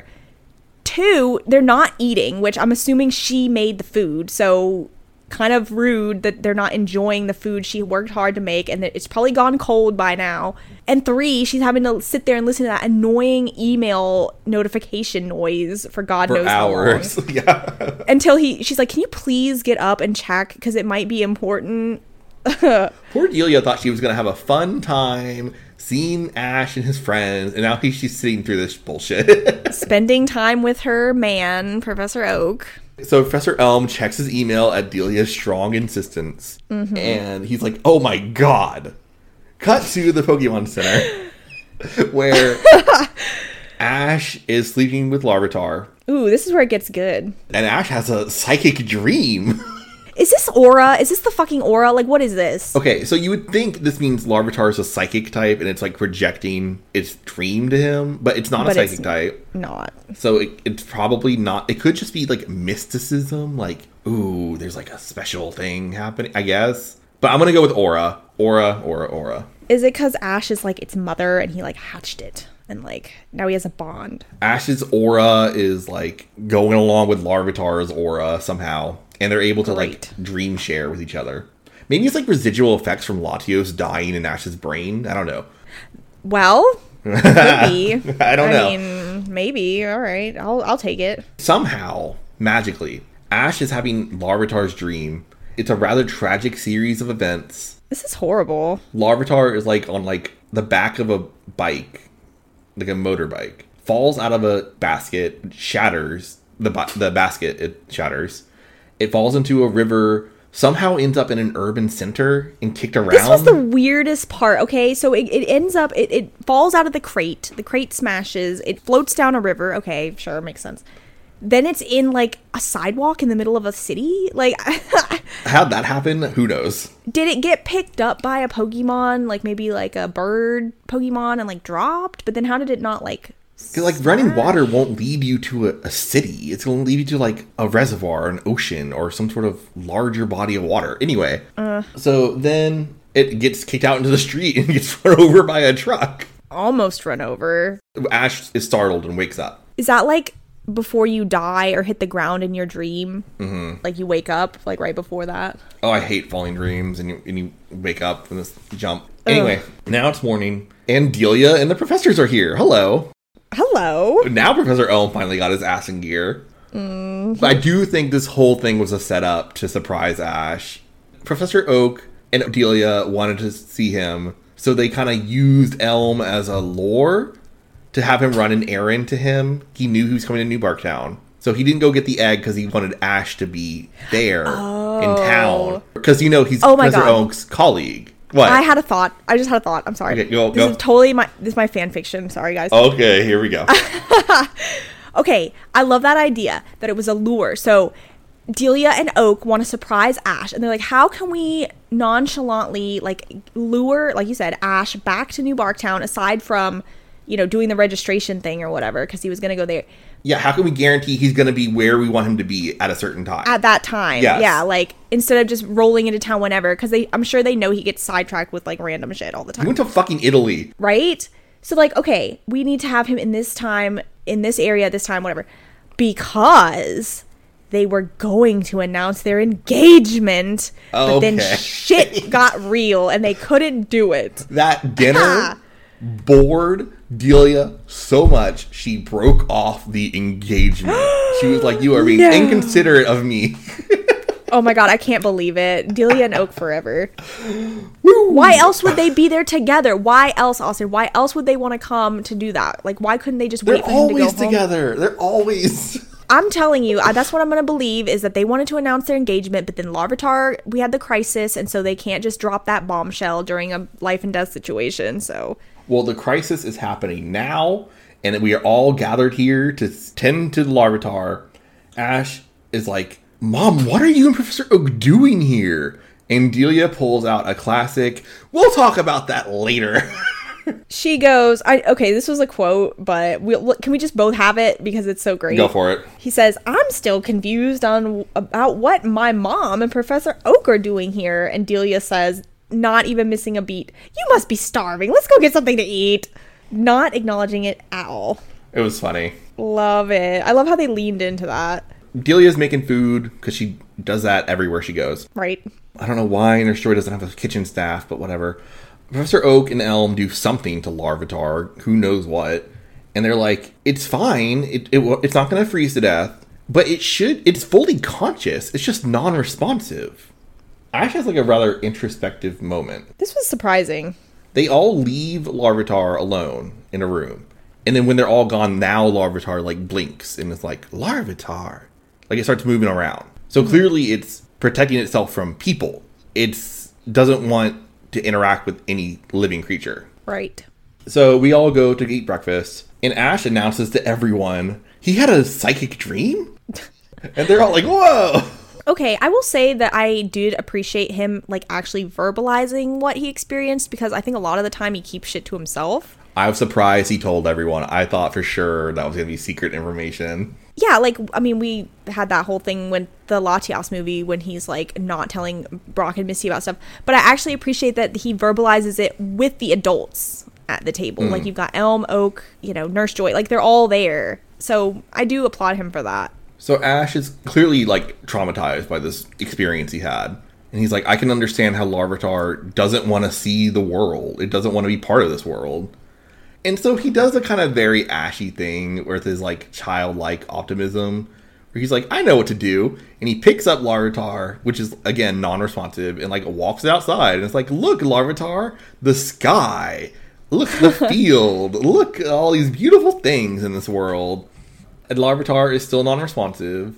Two, they're not eating, which I'm assuming she made the food, so... kind of rude that they're not enjoying the food she worked hard to make and that it's probably gone cold by now. And three, she's having to sit there and listen to that annoying email notification noise for God knows hours. How long. Yeah. Until she's like, can you please get up and check because it might be important. Poor Delia thought she was going to have a fun time seeing Ash and his friends, and now she's sitting through this bullshit. Spending time with her man, Professor Oak. So Professor Elm checks his email at Delia's strong insistence, and he's like, oh my god. Cut to the Pokemon Center, where Ash is sleeping with Larvitar. Ooh, this is where it gets good. And Ash has a psychic dream. Is this Aura? Is this the fucking Aura? Like, what is this? Okay, so you would think this means Larvitar is a psychic type, and it's, like, projecting its dream to him, but it's not a psychic type. Not. So it's probably not... It could just be, like, mysticism, like, ooh, there's, like, a special thing happening, I guess. But I'm gonna go with Aura. Aura. Is it because Ash is, like, its mother, and he, like, hatched it? And, like, now he has a bond. Ash's aura is, like, going along with Larvitar's aura somehow. And they're able to, like, dream share with each other. Maybe it's, like, residual effects from Latios dying in Ash's brain. I don't know. Well, could be. I don't know. I mean, maybe. All right. I'll take it. Somehow, magically, Ash is having Larvitar's dream. It's a rather tragic series of events. This is horrible. Larvitar is, like, on, like, the back of a bike. Like a motorbike. Falls out of a basket. Shatters. The basket, it shatters. It falls into a river somehow ends up in an urban center and kicked around. This was the weirdest part, okay? So it ends up, it falls out of the crate smashes, it floats down a river, okay, sure, makes sense. Then it's in, like, a sidewalk in the middle of a city? Like, how'd that happen? Who knows? Did it get picked up by a Pokemon, like, maybe, like, a bird Pokemon and, like, dropped? But then how did it not, like... Because, like, running water won't lead you to a city. It's going to lead you to, like, a reservoir, an ocean, or some sort of larger body of water. Anyway, so then it gets kicked out into the street and gets run over by a truck. Almost run over. Ash is startled and wakes up. Is that, like, before you die or hit the ground in your dream? Mm-hmm. Like, you wake up, like, right before that? Oh, I hate falling dreams, and you wake up from this jump. Anyway, now it's morning, and Delia and the professors are here. Hello. Hello. Now Professor Elm finally got his ass in gear. But I do think this whole thing was a setup to surprise Ash. Professor Oak and Delia wanted to see him, so they kind of used Elm as a lure to have him run an errand to him. He knew he was coming to New Barktown, so he didn't go get the egg because he wanted Ash to be there in town. Because, you know, he's Professor Oak's colleague. What? I had a thought. I just had a thought. I'm sorry. Okay, go. This is totally my fan fiction. Sorry, guys. Okay, here we go. Okay, I love that idea that it was a lure. So Delia and Oak want to surprise Ash, and they're like, how can we nonchalantly, like, lure, like you said, Ash back to New Barktown, aside from, you know, doing the registration thing or whatever, because he was going to go there. Yeah, how can we guarantee he's going to be where we want him to be at a certain time? At that time. Yes. Yeah, like, instead of just rolling into town whenever, because I'm sure they know he gets sidetracked with, like, random shit all the time. He went to fucking Italy. Right? So, like, okay, we need to have him in this time, in this area, this time, whatever. Because they were going to announce their engagement. But then shit got real and they couldn't do it. That dinner bored Delia so much, she broke off the engagement. She was like, you are being inconsiderate of me. Oh my god, I can't believe it. Delia and Oak forever. Woo. Why else would they be there together? Why else, Austin? Why else would they want to come to do that? Like, why couldn't they just wait for him to go home? They're always together. They're always... I'm telling you, that's what I'm going to believe, is that they wanted to announce their engagement, but then Larvitar, we had the crisis, and so they can't just drop that bombshell during a life and death situation, so... Well, the crisis is happening now, and we are all gathered here to tend to the Larvitar. Ash is like, Mom, what are you and Professor Oak doing here? And Delia pulls out a classic, we'll talk about that later. She goes, okay, this was a quote, but can we just both have it because it's so great? Go for it. He says, I'm still confused about what my mom and Professor Oak are doing here. And Delia says, not even missing a beat, you must be starving. Let's go get something to eat. Not acknowledging it at all. It was funny. Love it. I love how they leaned into that. Delia's making food because she does that everywhere she goes. Right. I don't know why Nurse doesn't have a kitchen staff, but whatever. Professor Oak and Elm do something to Larvitar, who knows what, and they're like, it's fine, it's not going to freeze to death, but it's fully conscious, it's just non-responsive. Ash has like a rather introspective moment. This was surprising. They all leave Larvitar alone in a room, and then when they're all gone, now Larvitar like blinks, and it's like, Larvitar, like it starts moving around. So clearly it's protecting itself from people. It doesn't want to interact with any living creature. Right. So we all go to eat breakfast, and Ash announces to everyone he had a psychic dream, and they're all like, whoa. Okay, I will say that I did appreciate him like actually verbalizing what he experienced, because I think a lot of the time he keeps shit to himself. I was surprised he told everyone. I thought for sure that was going to be secret information. Yeah, like, I mean, we had that whole thing when the Latias movie, when he's, like, not telling Brock and Misty about stuff. But I actually appreciate that he verbalizes it with the adults at the table. Like, you've got Elm, Oak, you know, Nurse Joy. Like, they're all there. So I do applaud him for that. So Ash is clearly, like, traumatized by this experience he had. And he's like, I can understand how Larvitar doesn't want to see the world. It doesn't want to be part of this world. And so he does a kind of very Ashy thing with his, like, childlike optimism, where he's like, I know what to do. And he picks up Larvitar, which is, again, non-responsive, and, like, walks it outside. And it's like, look, Larvitar, the sky. Look, the field. Look at all these beautiful things in this world. And Larvitar is still non-responsive.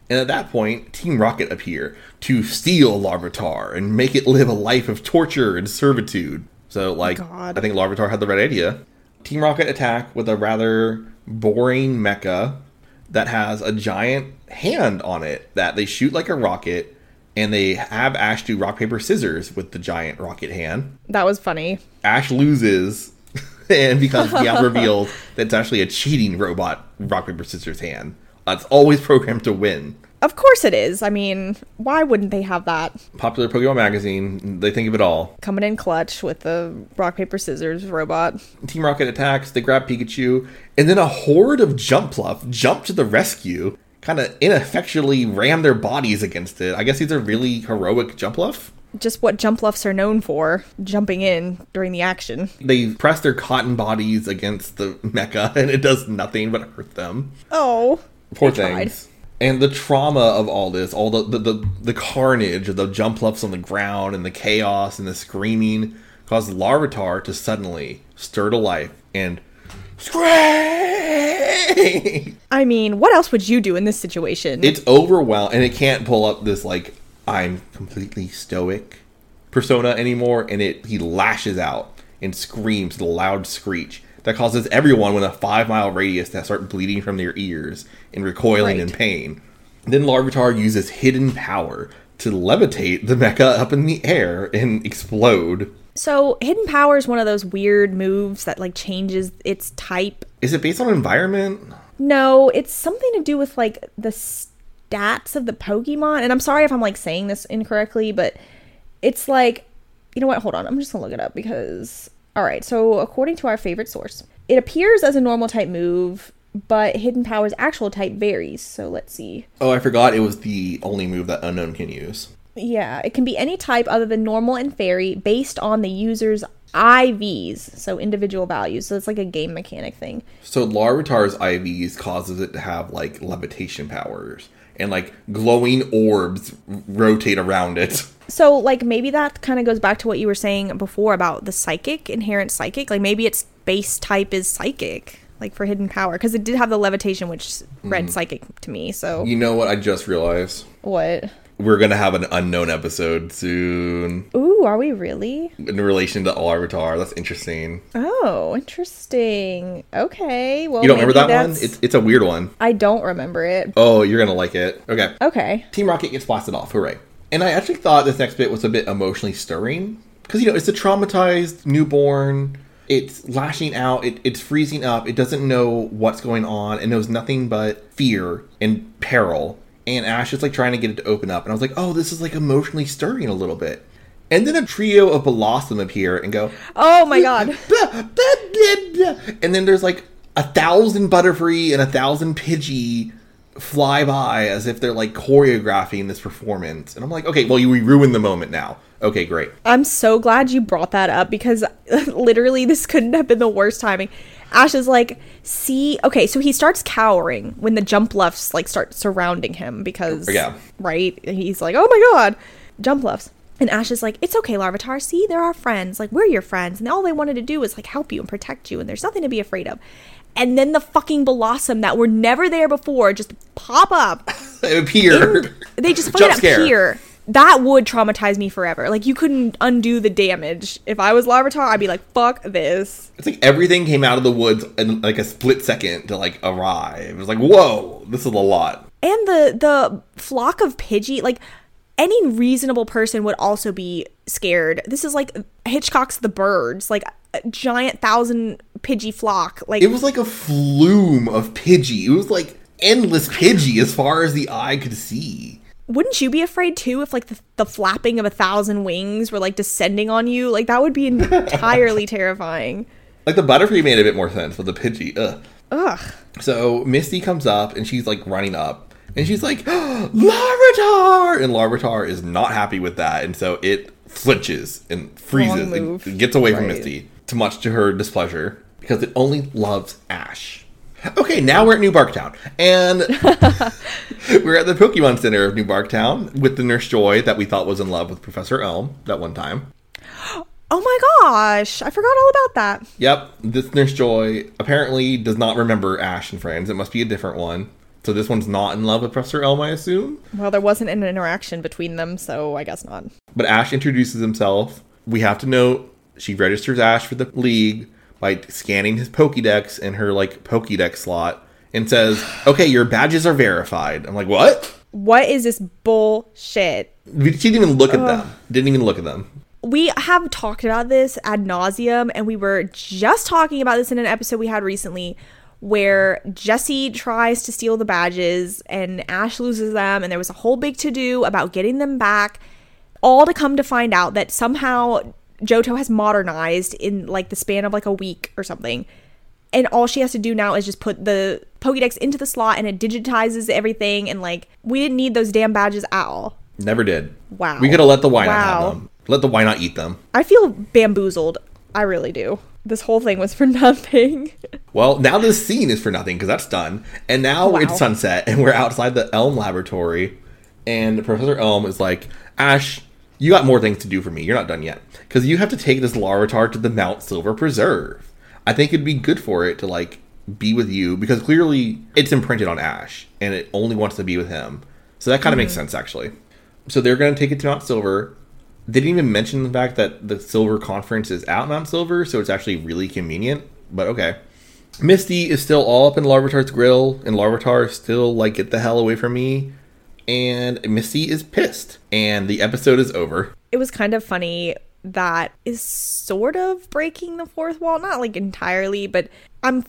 And at that point, Team Rocket appear to steal Larvitar and make it live a life of torture and servitude. So, like, God. I think Larvitar had the right idea. Team Rocket attack with a rather boring mecha that has a giant hand on it that they shoot like a rocket, and they have Ash do rock, paper, scissors with the giant rocket hand. That was funny. Ash loses, and because Diablo reveals that it's actually a cheating robot rock, paper, scissors hand. It's always programmed to win. Of course it is. I mean, why wouldn't they have that? Popular Pokemon magazine, they think of it all. Coming in clutch with the rock, paper, scissors robot. Team Rocket attacks, they grab Pikachu, and then a horde of Jumpluff jump to the rescue, kind of ineffectually ram their bodies against it. I guess these are really heroic Jumpluff. Just what Jumpluffs are known for, jumping in during the action. They press their cotton bodies against the mecha, and it does nothing but hurt them. Oh, Poor they things. And the trauma of all this, all the carnage of the Jumpluffs on the ground and the chaos and the screaming caused Larvitar to suddenly stir to life and scream. I mean, what else would you do in this situation? It's overwhelmed, and it can't pull up this, like, I'm completely stoic persona anymore, and he lashes out and screams with a loud screech that causes everyone within a 5-mile radius to start bleeding from their ears and recoiling in pain. Then Larvitar uses hidden power to levitate the mecha up in the air and explode. So, hidden power is one of those weird moves that, like, changes its type. Is it based on environment? No, it's something to do with, like, the stats of the Pokemon. And I'm sorry if I'm, like, saying this incorrectly, but it's like, you know what? Hold on. I'm just gonna look it up because... Alright, so according to our favorite source, it appears as a normal type move, but Hidden Power's actual type varies. So let's see. Oh, I forgot it was the only move that Unknown can use. Yeah, it can be any type other than normal and fairy based on the user's IVs, so individual values. So it's like a game mechanic thing. So Larvitar's IVs causes it to have, like, levitation powers. And, like, glowing orbs rotate around it. So, like, maybe that kind of goes back to what you were saying before about the psychic, inherent psychic. Like, maybe its base type is psychic, like, for Hidden Power. Because it did have the levitation, which read psychic to me, so... You know what I just realized? What? We're going to have an Unknown episode soon. Ooh, are we really? In relation to Larvitar. That's interesting. Oh, interesting. Okay, well, You don't remember that one? that's- It's a weird one. I don't remember it. Oh, you're going to like it. Okay. Okay. Team Rocket gets blasted off. Hooray. And I actually thought this next bit was a bit emotionally stirring. Because, it's a traumatized newborn. It's lashing out. It's freezing up. It doesn't know what's going on. And knows nothing but fear and peril. And Ash is, like, trying to get it to open up. And I was like, oh, this is, like, emotionally stirring a little bit. And then a trio of Blossom appear and go, Oh my god. blah, blah, blah, blah. And then there's, like, 1,000 Butterfree and 1,000 Pidgey fly by as if they're, like, choreographing this performance. And I'm like, okay, well, we ruined the moment now. Okay, great. I'm so glad you brought that up because literally this couldn't have been the worst timing. Ash is like, see, okay, so he starts cowering when the Jumpluffs, like, start surrounding him because, right? He's like, oh my god, Jumpluffs. And Ash is like, it's okay, Larvitar, see, they're our friends, like, we're your friends, and all they wanted to do was, like, help you and protect you, and there's nothing to be afraid of. And then the fucking Blossom that were never there before just pop up. They appear. They just fucking appear. That would traumatize me forever. Like, you couldn't undo the damage. If I was Larvitar, I'd be like, fuck this. It's like everything came out of the woods in, like, a split second to, like, arrive. It was like, whoa, this is a lot. And the flock of Pidgey, like, any reasonable person would also be scared. This is like Hitchcock's The Birds, like a giant 1,000 Pidgey flock. Like, it was like a flume of Pidgey. It was like endless Pidgey as far as the eye could see. Wouldn't you be afraid too if, like, the flapping of 1,000 wings were, like, descending on you? Like, that would be entirely terrifying. Like, the Butterfree made a bit more sense, but the Pidgey, Ugh. So Misty comes up and she's, like, running up and she's like, Larvitar! And Larvitar is not happy with that, and so it flinches and freezes and gets away from Misty, to much to her displeasure, because it only loves Ash. Okay, now we're at New Barktown, and we're at the Pokemon Center of New Barktown with the Nurse Joy that we thought was in love with Professor Elm that one time. Oh my gosh, I forgot all about that. Yep, this Nurse Joy apparently does not remember Ash and friends. It must be a different one. So this one's not in love with Professor Elm, I assume. Well, there wasn't an interaction between them, so I guess not. But Ash introduces himself. We have to note she registers Ash for the league by scanning his Pokédex in her like Pokédex slot and says, "Okay, your badges are verified." I'm like, "What? What is this bullshit?" She didn't even look at them. Didn't even look at them. We have talked about this ad nauseum, and we were just talking about this in an episode we had recently where Jessie tries to steal the badges and Ash loses them, and there was a whole big to-do about getting them back, all to come to find out that somehow Johto has modernized in like the span of like a week or something. And all she has to do now is just put the Pokédex into the slot and it digitizes everything, and like we didn't need those damn badges at all. Never did. Wow. We could have let the Wynot have them. Let the Wynot eat them. I feel bamboozled. I really do. This whole thing was for nothing. Well, now this scene is for nothing because that's done. And now it's sunset and we're outside the Elm laboratory. And Professor Elm is like, "Ash, you got more things to do for me. You're not done yet. Because you have to take this Larvitar to the Mount Silver Preserve. I think it'd be good for it to like be with you because clearly it's imprinted on Ash and it only wants to be with him. So that kind of makes sense actually. So they're going to take it to Mount Silver. They didn't even mention the fact that the Silver Conference is at Mount Silver, so it's actually really convenient, but okay. Misty is still all up in Larvitar's grill, and Larvitar is still like, "Get the hell away from me," and Misty is pissed, and the episode is over. It was kind of funny. That is sort of breaking the fourth wall, not like entirely, but I'm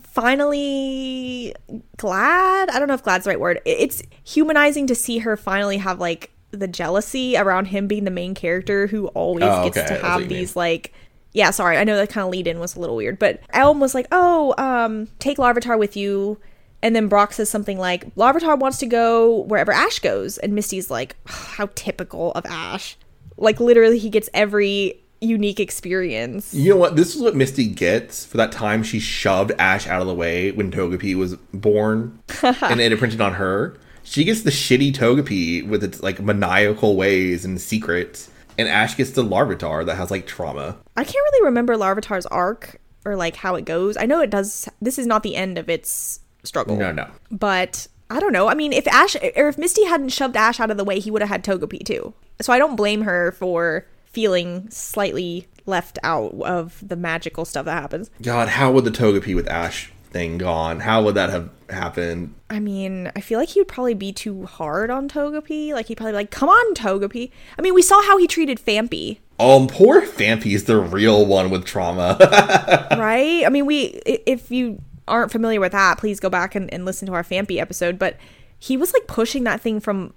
finally glad. I don't know if glad's the right word. It's humanizing to see her finally have like the jealousy around him being the main character who always gets to have these like, yeah, sorry, I know that kind of lead in was a little weird, but Elm was like, "Oh, take Larvitar with you," and then Brock says something like, "Larvitar wants to go wherever Ash goes," and Misty's like, "How typical of Ash." Like literally he gets every unique experience. You know what? This is what Misty gets for that time she shoved Ash out of the way when Togepi was born and it imprinted on her. She gets the shitty Togepi with its like maniacal ways and secrets, and Ash gets the Larvitar that has like trauma. I can't really remember Larvitar's arc or like how it goes. I know it does. This is not the end of its struggle. No. But I don't know. I mean, if Ash or if Misty hadn't shoved Ash out of the way, he would have had Togepi too. So I don't blame her for feeling slightly left out of the magical stuff that happens. God, how would the Togepi with Ash thing gone? How would that have happened? I mean, I feel like he would probably be too hard on Togepi. Like, he'd probably be like, "Come on, Togepi." I mean, we saw how he treated Phanpy. Poor Phanpy's the real one with trauma. Right? I mean, if you aren't familiar with that, please go back and listen to our Phanpy episode. But he was, like, pushing that thing from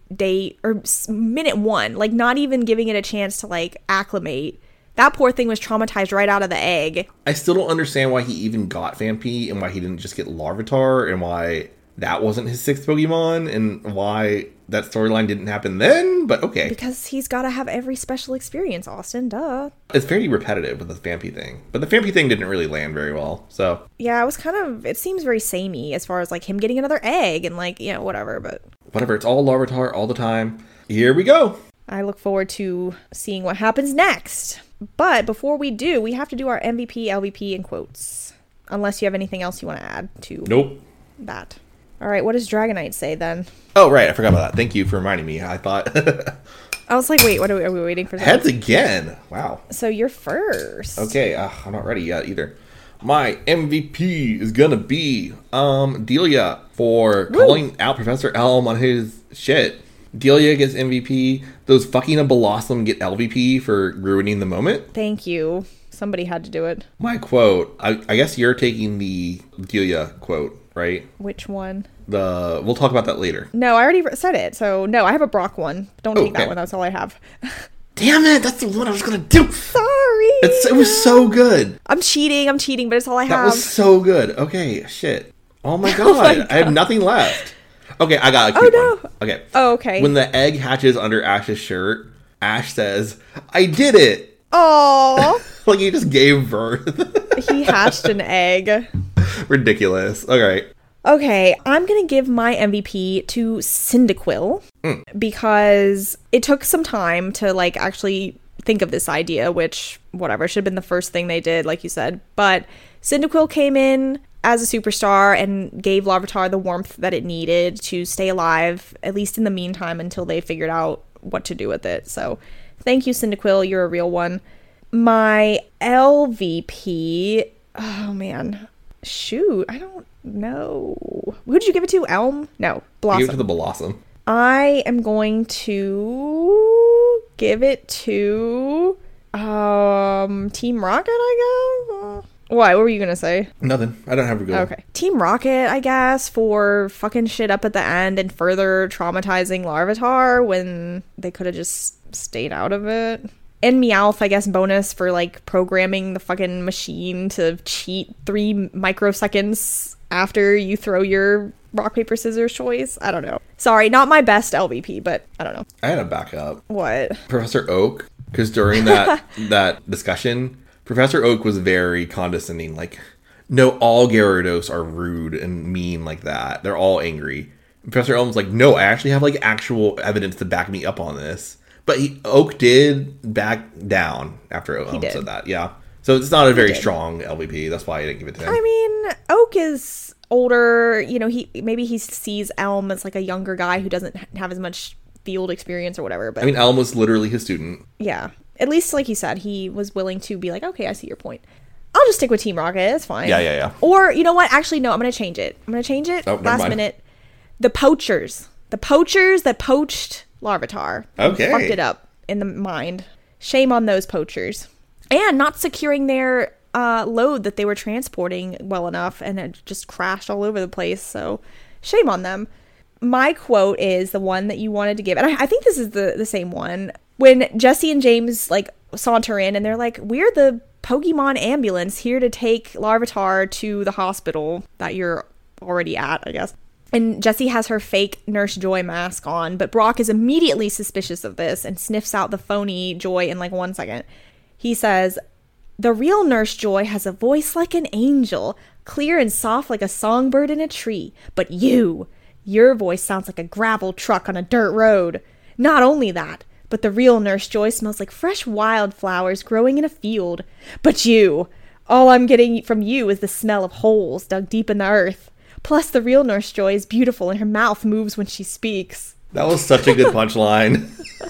minute one. Like, not even giving it a chance to, like, acclimate. That poor thing was traumatized right out of the egg. I still don't understand why he even got Phanpy and why he didn't just get Larvitar and why that wasn't his sixth Pokemon and why that storyline didn't happen then, but okay. Because he's got to have every special experience, Austin, duh. It's very repetitive with the Phanpy thing, but the Phanpy thing didn't really land very well, so. Yeah, it seems very samey as far as like him getting another egg and like, you know, whatever, but. Whatever, it's all Larvitar all the time. Here we go. I look forward to seeing what happens next. But before we do, we have to do our MVP, LVP, and quotes. Unless you have anything else you want to add to that. All right, what does Dragonite say then? Oh, right, I forgot about that. Thank you for reminding me. I thought... I was like, wait, what are we waiting for? Heads again. Wow. So you're first. Okay, I'm not ready yet either. My MVP is gonna be Delia for calling out Professor Elm on his shit. Delia gets MVP. Those fucking Blossom get LVP for ruining the moment. Thank you. Somebody had to do it. My quote. I guess you're taking the Delia quote, right? Which one? We'll talk about that later. No, I already said it. So no, I have a Brock one. Don't take that one. That's all I have. Damn it! That's the one I was gonna do. Sorry. It was so good. I'm cheating, but it's all I have. That was so good. Okay, shit. Oh my god. I have nothing left. Okay, I got a cute one. Okay. Oh, okay. When the egg hatches under Ash's shirt, Ash says, "I did it." Oh. Like he just gave birth. He hatched an egg. Ridiculous. All right. Okay, I'm going to give my MVP to Cyndaquil because it took some time to like actually think of this idea, which whatever, should have been the first thing they did, like you said. But Cyndaquil came in as a superstar and gave Larvitar the warmth that it needed to stay alive, at least in the meantime, until they figured out what to do with it. So thank you, Cyndaquil. You're a real one. My LVP, oh man, shoot, I don't know. Who'd you give it to? Elm? No, Blossom. Give it to the Blossom. I am going to give it to Team Rocket, I guess. What were you gonna say? Nothing. I don't have a good one. Okay. Team Rocket, I guess, for fucking shit up at the end and further traumatizing Larvitar when they could have just stayed out of it. And Meowth, I guess, bonus for, like, programming the fucking machine to cheat 3 microseconds after you throw your rock, paper, scissors choice. I don't know. Sorry, not my best LVP, but I don't know. I had a backup. What? Professor Oak, because during that discussion, Professor Oak was very condescending. Like, no, all Gyarados are rude and mean like that. They're all angry. And Professor Elm's like, no, I actually have, like, actual evidence to back me up on this. But Oak did back down after Elm said that. Yeah. So it's not a very strong LVP. That's why I didn't give it to him. I mean, Oak is older. You know, he sees Elm as, like, a younger guy who doesn't have as much field experience or whatever. But I mean, Elm was literally his student. Yeah. At least, like you said, he was willing to be like, okay, I see your point. I'll just stick with Team Rocket. It's fine. Yeah. Or, you know what? Actually, no, I'm going to change it. Last minute. The poachers. The poachers that poached Larvitar. Okay. Fucked it up in the mind. Shame on those poachers. And not securing their load that they were transporting well enough, and it just crashed all over the place. So shame on them. My quote is the one that you wanted to give. And I think this is the same one. When Jesse and James, like, saunter in and they're like, we're the Pokemon ambulance here to take Larvitar to the hospital that you're already at, I guess. And Jessie has her fake Nurse Joy mask on, but Brock is immediately suspicious of this and sniffs out the phony Joy in like 1 second. He says, the real Nurse Joy has a voice like an angel, clear and soft like a songbird in a tree. But your voice sounds like a gravel truck on a dirt road. Not only that, but the real Nurse Joy smells like fresh wildflowers growing in a field. But all I'm getting from you is the smell of holes dug deep in the earth. Plus, the real Nurse Joy is beautiful and her mouth moves when she speaks. That was such a good punchline.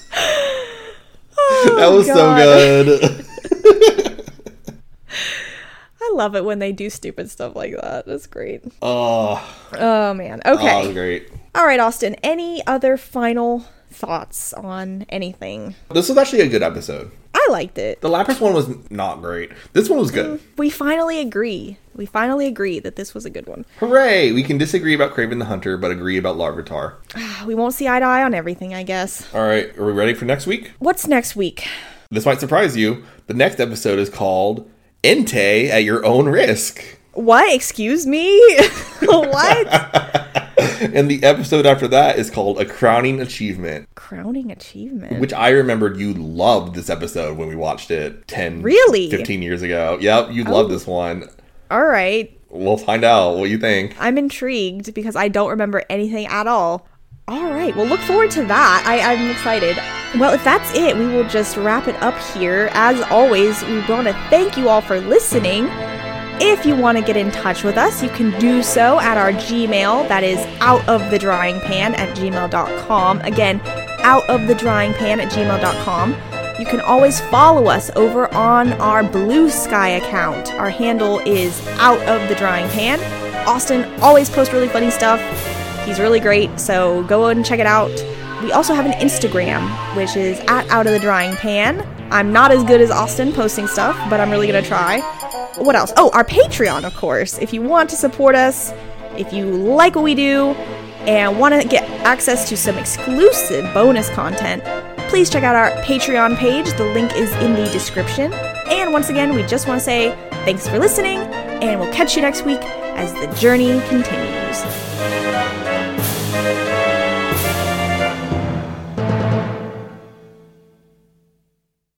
Oh, that was God. So good. I love it when they do stupid stuff like that. That's great. Oh man. Okay. Oh, that was great. All right, Austin. Any other final thoughts on anything? This was actually a good episode. I liked it. The Lapras one was not great. This one was good. We finally agree. That this was a good one. Hooray! We can disagree about Kraven the Hunter, but agree about Larvitar. We won't see eye to eye on everything, I guess. All right, are we ready for next week? What's next week? This might surprise you. The next episode is called Entei at Your Own Risk. What? Excuse me? What? And the episode after that is called A Crowning Achievement. Crowning Achievement? Which I remembered you loved this episode when we watched it 10, really? 15 years ago. Yep, you loved this one. All right. We'll find out what you think. I'm intrigued because I don't remember anything at all. All right. Well, look forward to that. I'm excited. Well, if that's it, we will just wrap it up here. As always, we want to thank you all for listening. If you want to get in touch with us, you can do so at our Gmail. That is outofthedryingpan@gmail.com. Again, outofthedryingpan@gmail.com. You can always follow us over on our Blue Sky account. Our handle is outofthedryingpan. Austin always posts really funny stuff. He's really great, so go and check it out. We also have an Instagram, which is @outofthedryingpan. I'm not as good as Austin posting stuff, but I'm really going to try. What else? Oh, our Patreon, of course. If you want to support us, if you like what we do, and want to get access to some exclusive bonus content, please check out our Patreon page. The link is in the description. And once again, we just want to say thanks for listening, and we'll catch you next week as the journey continues.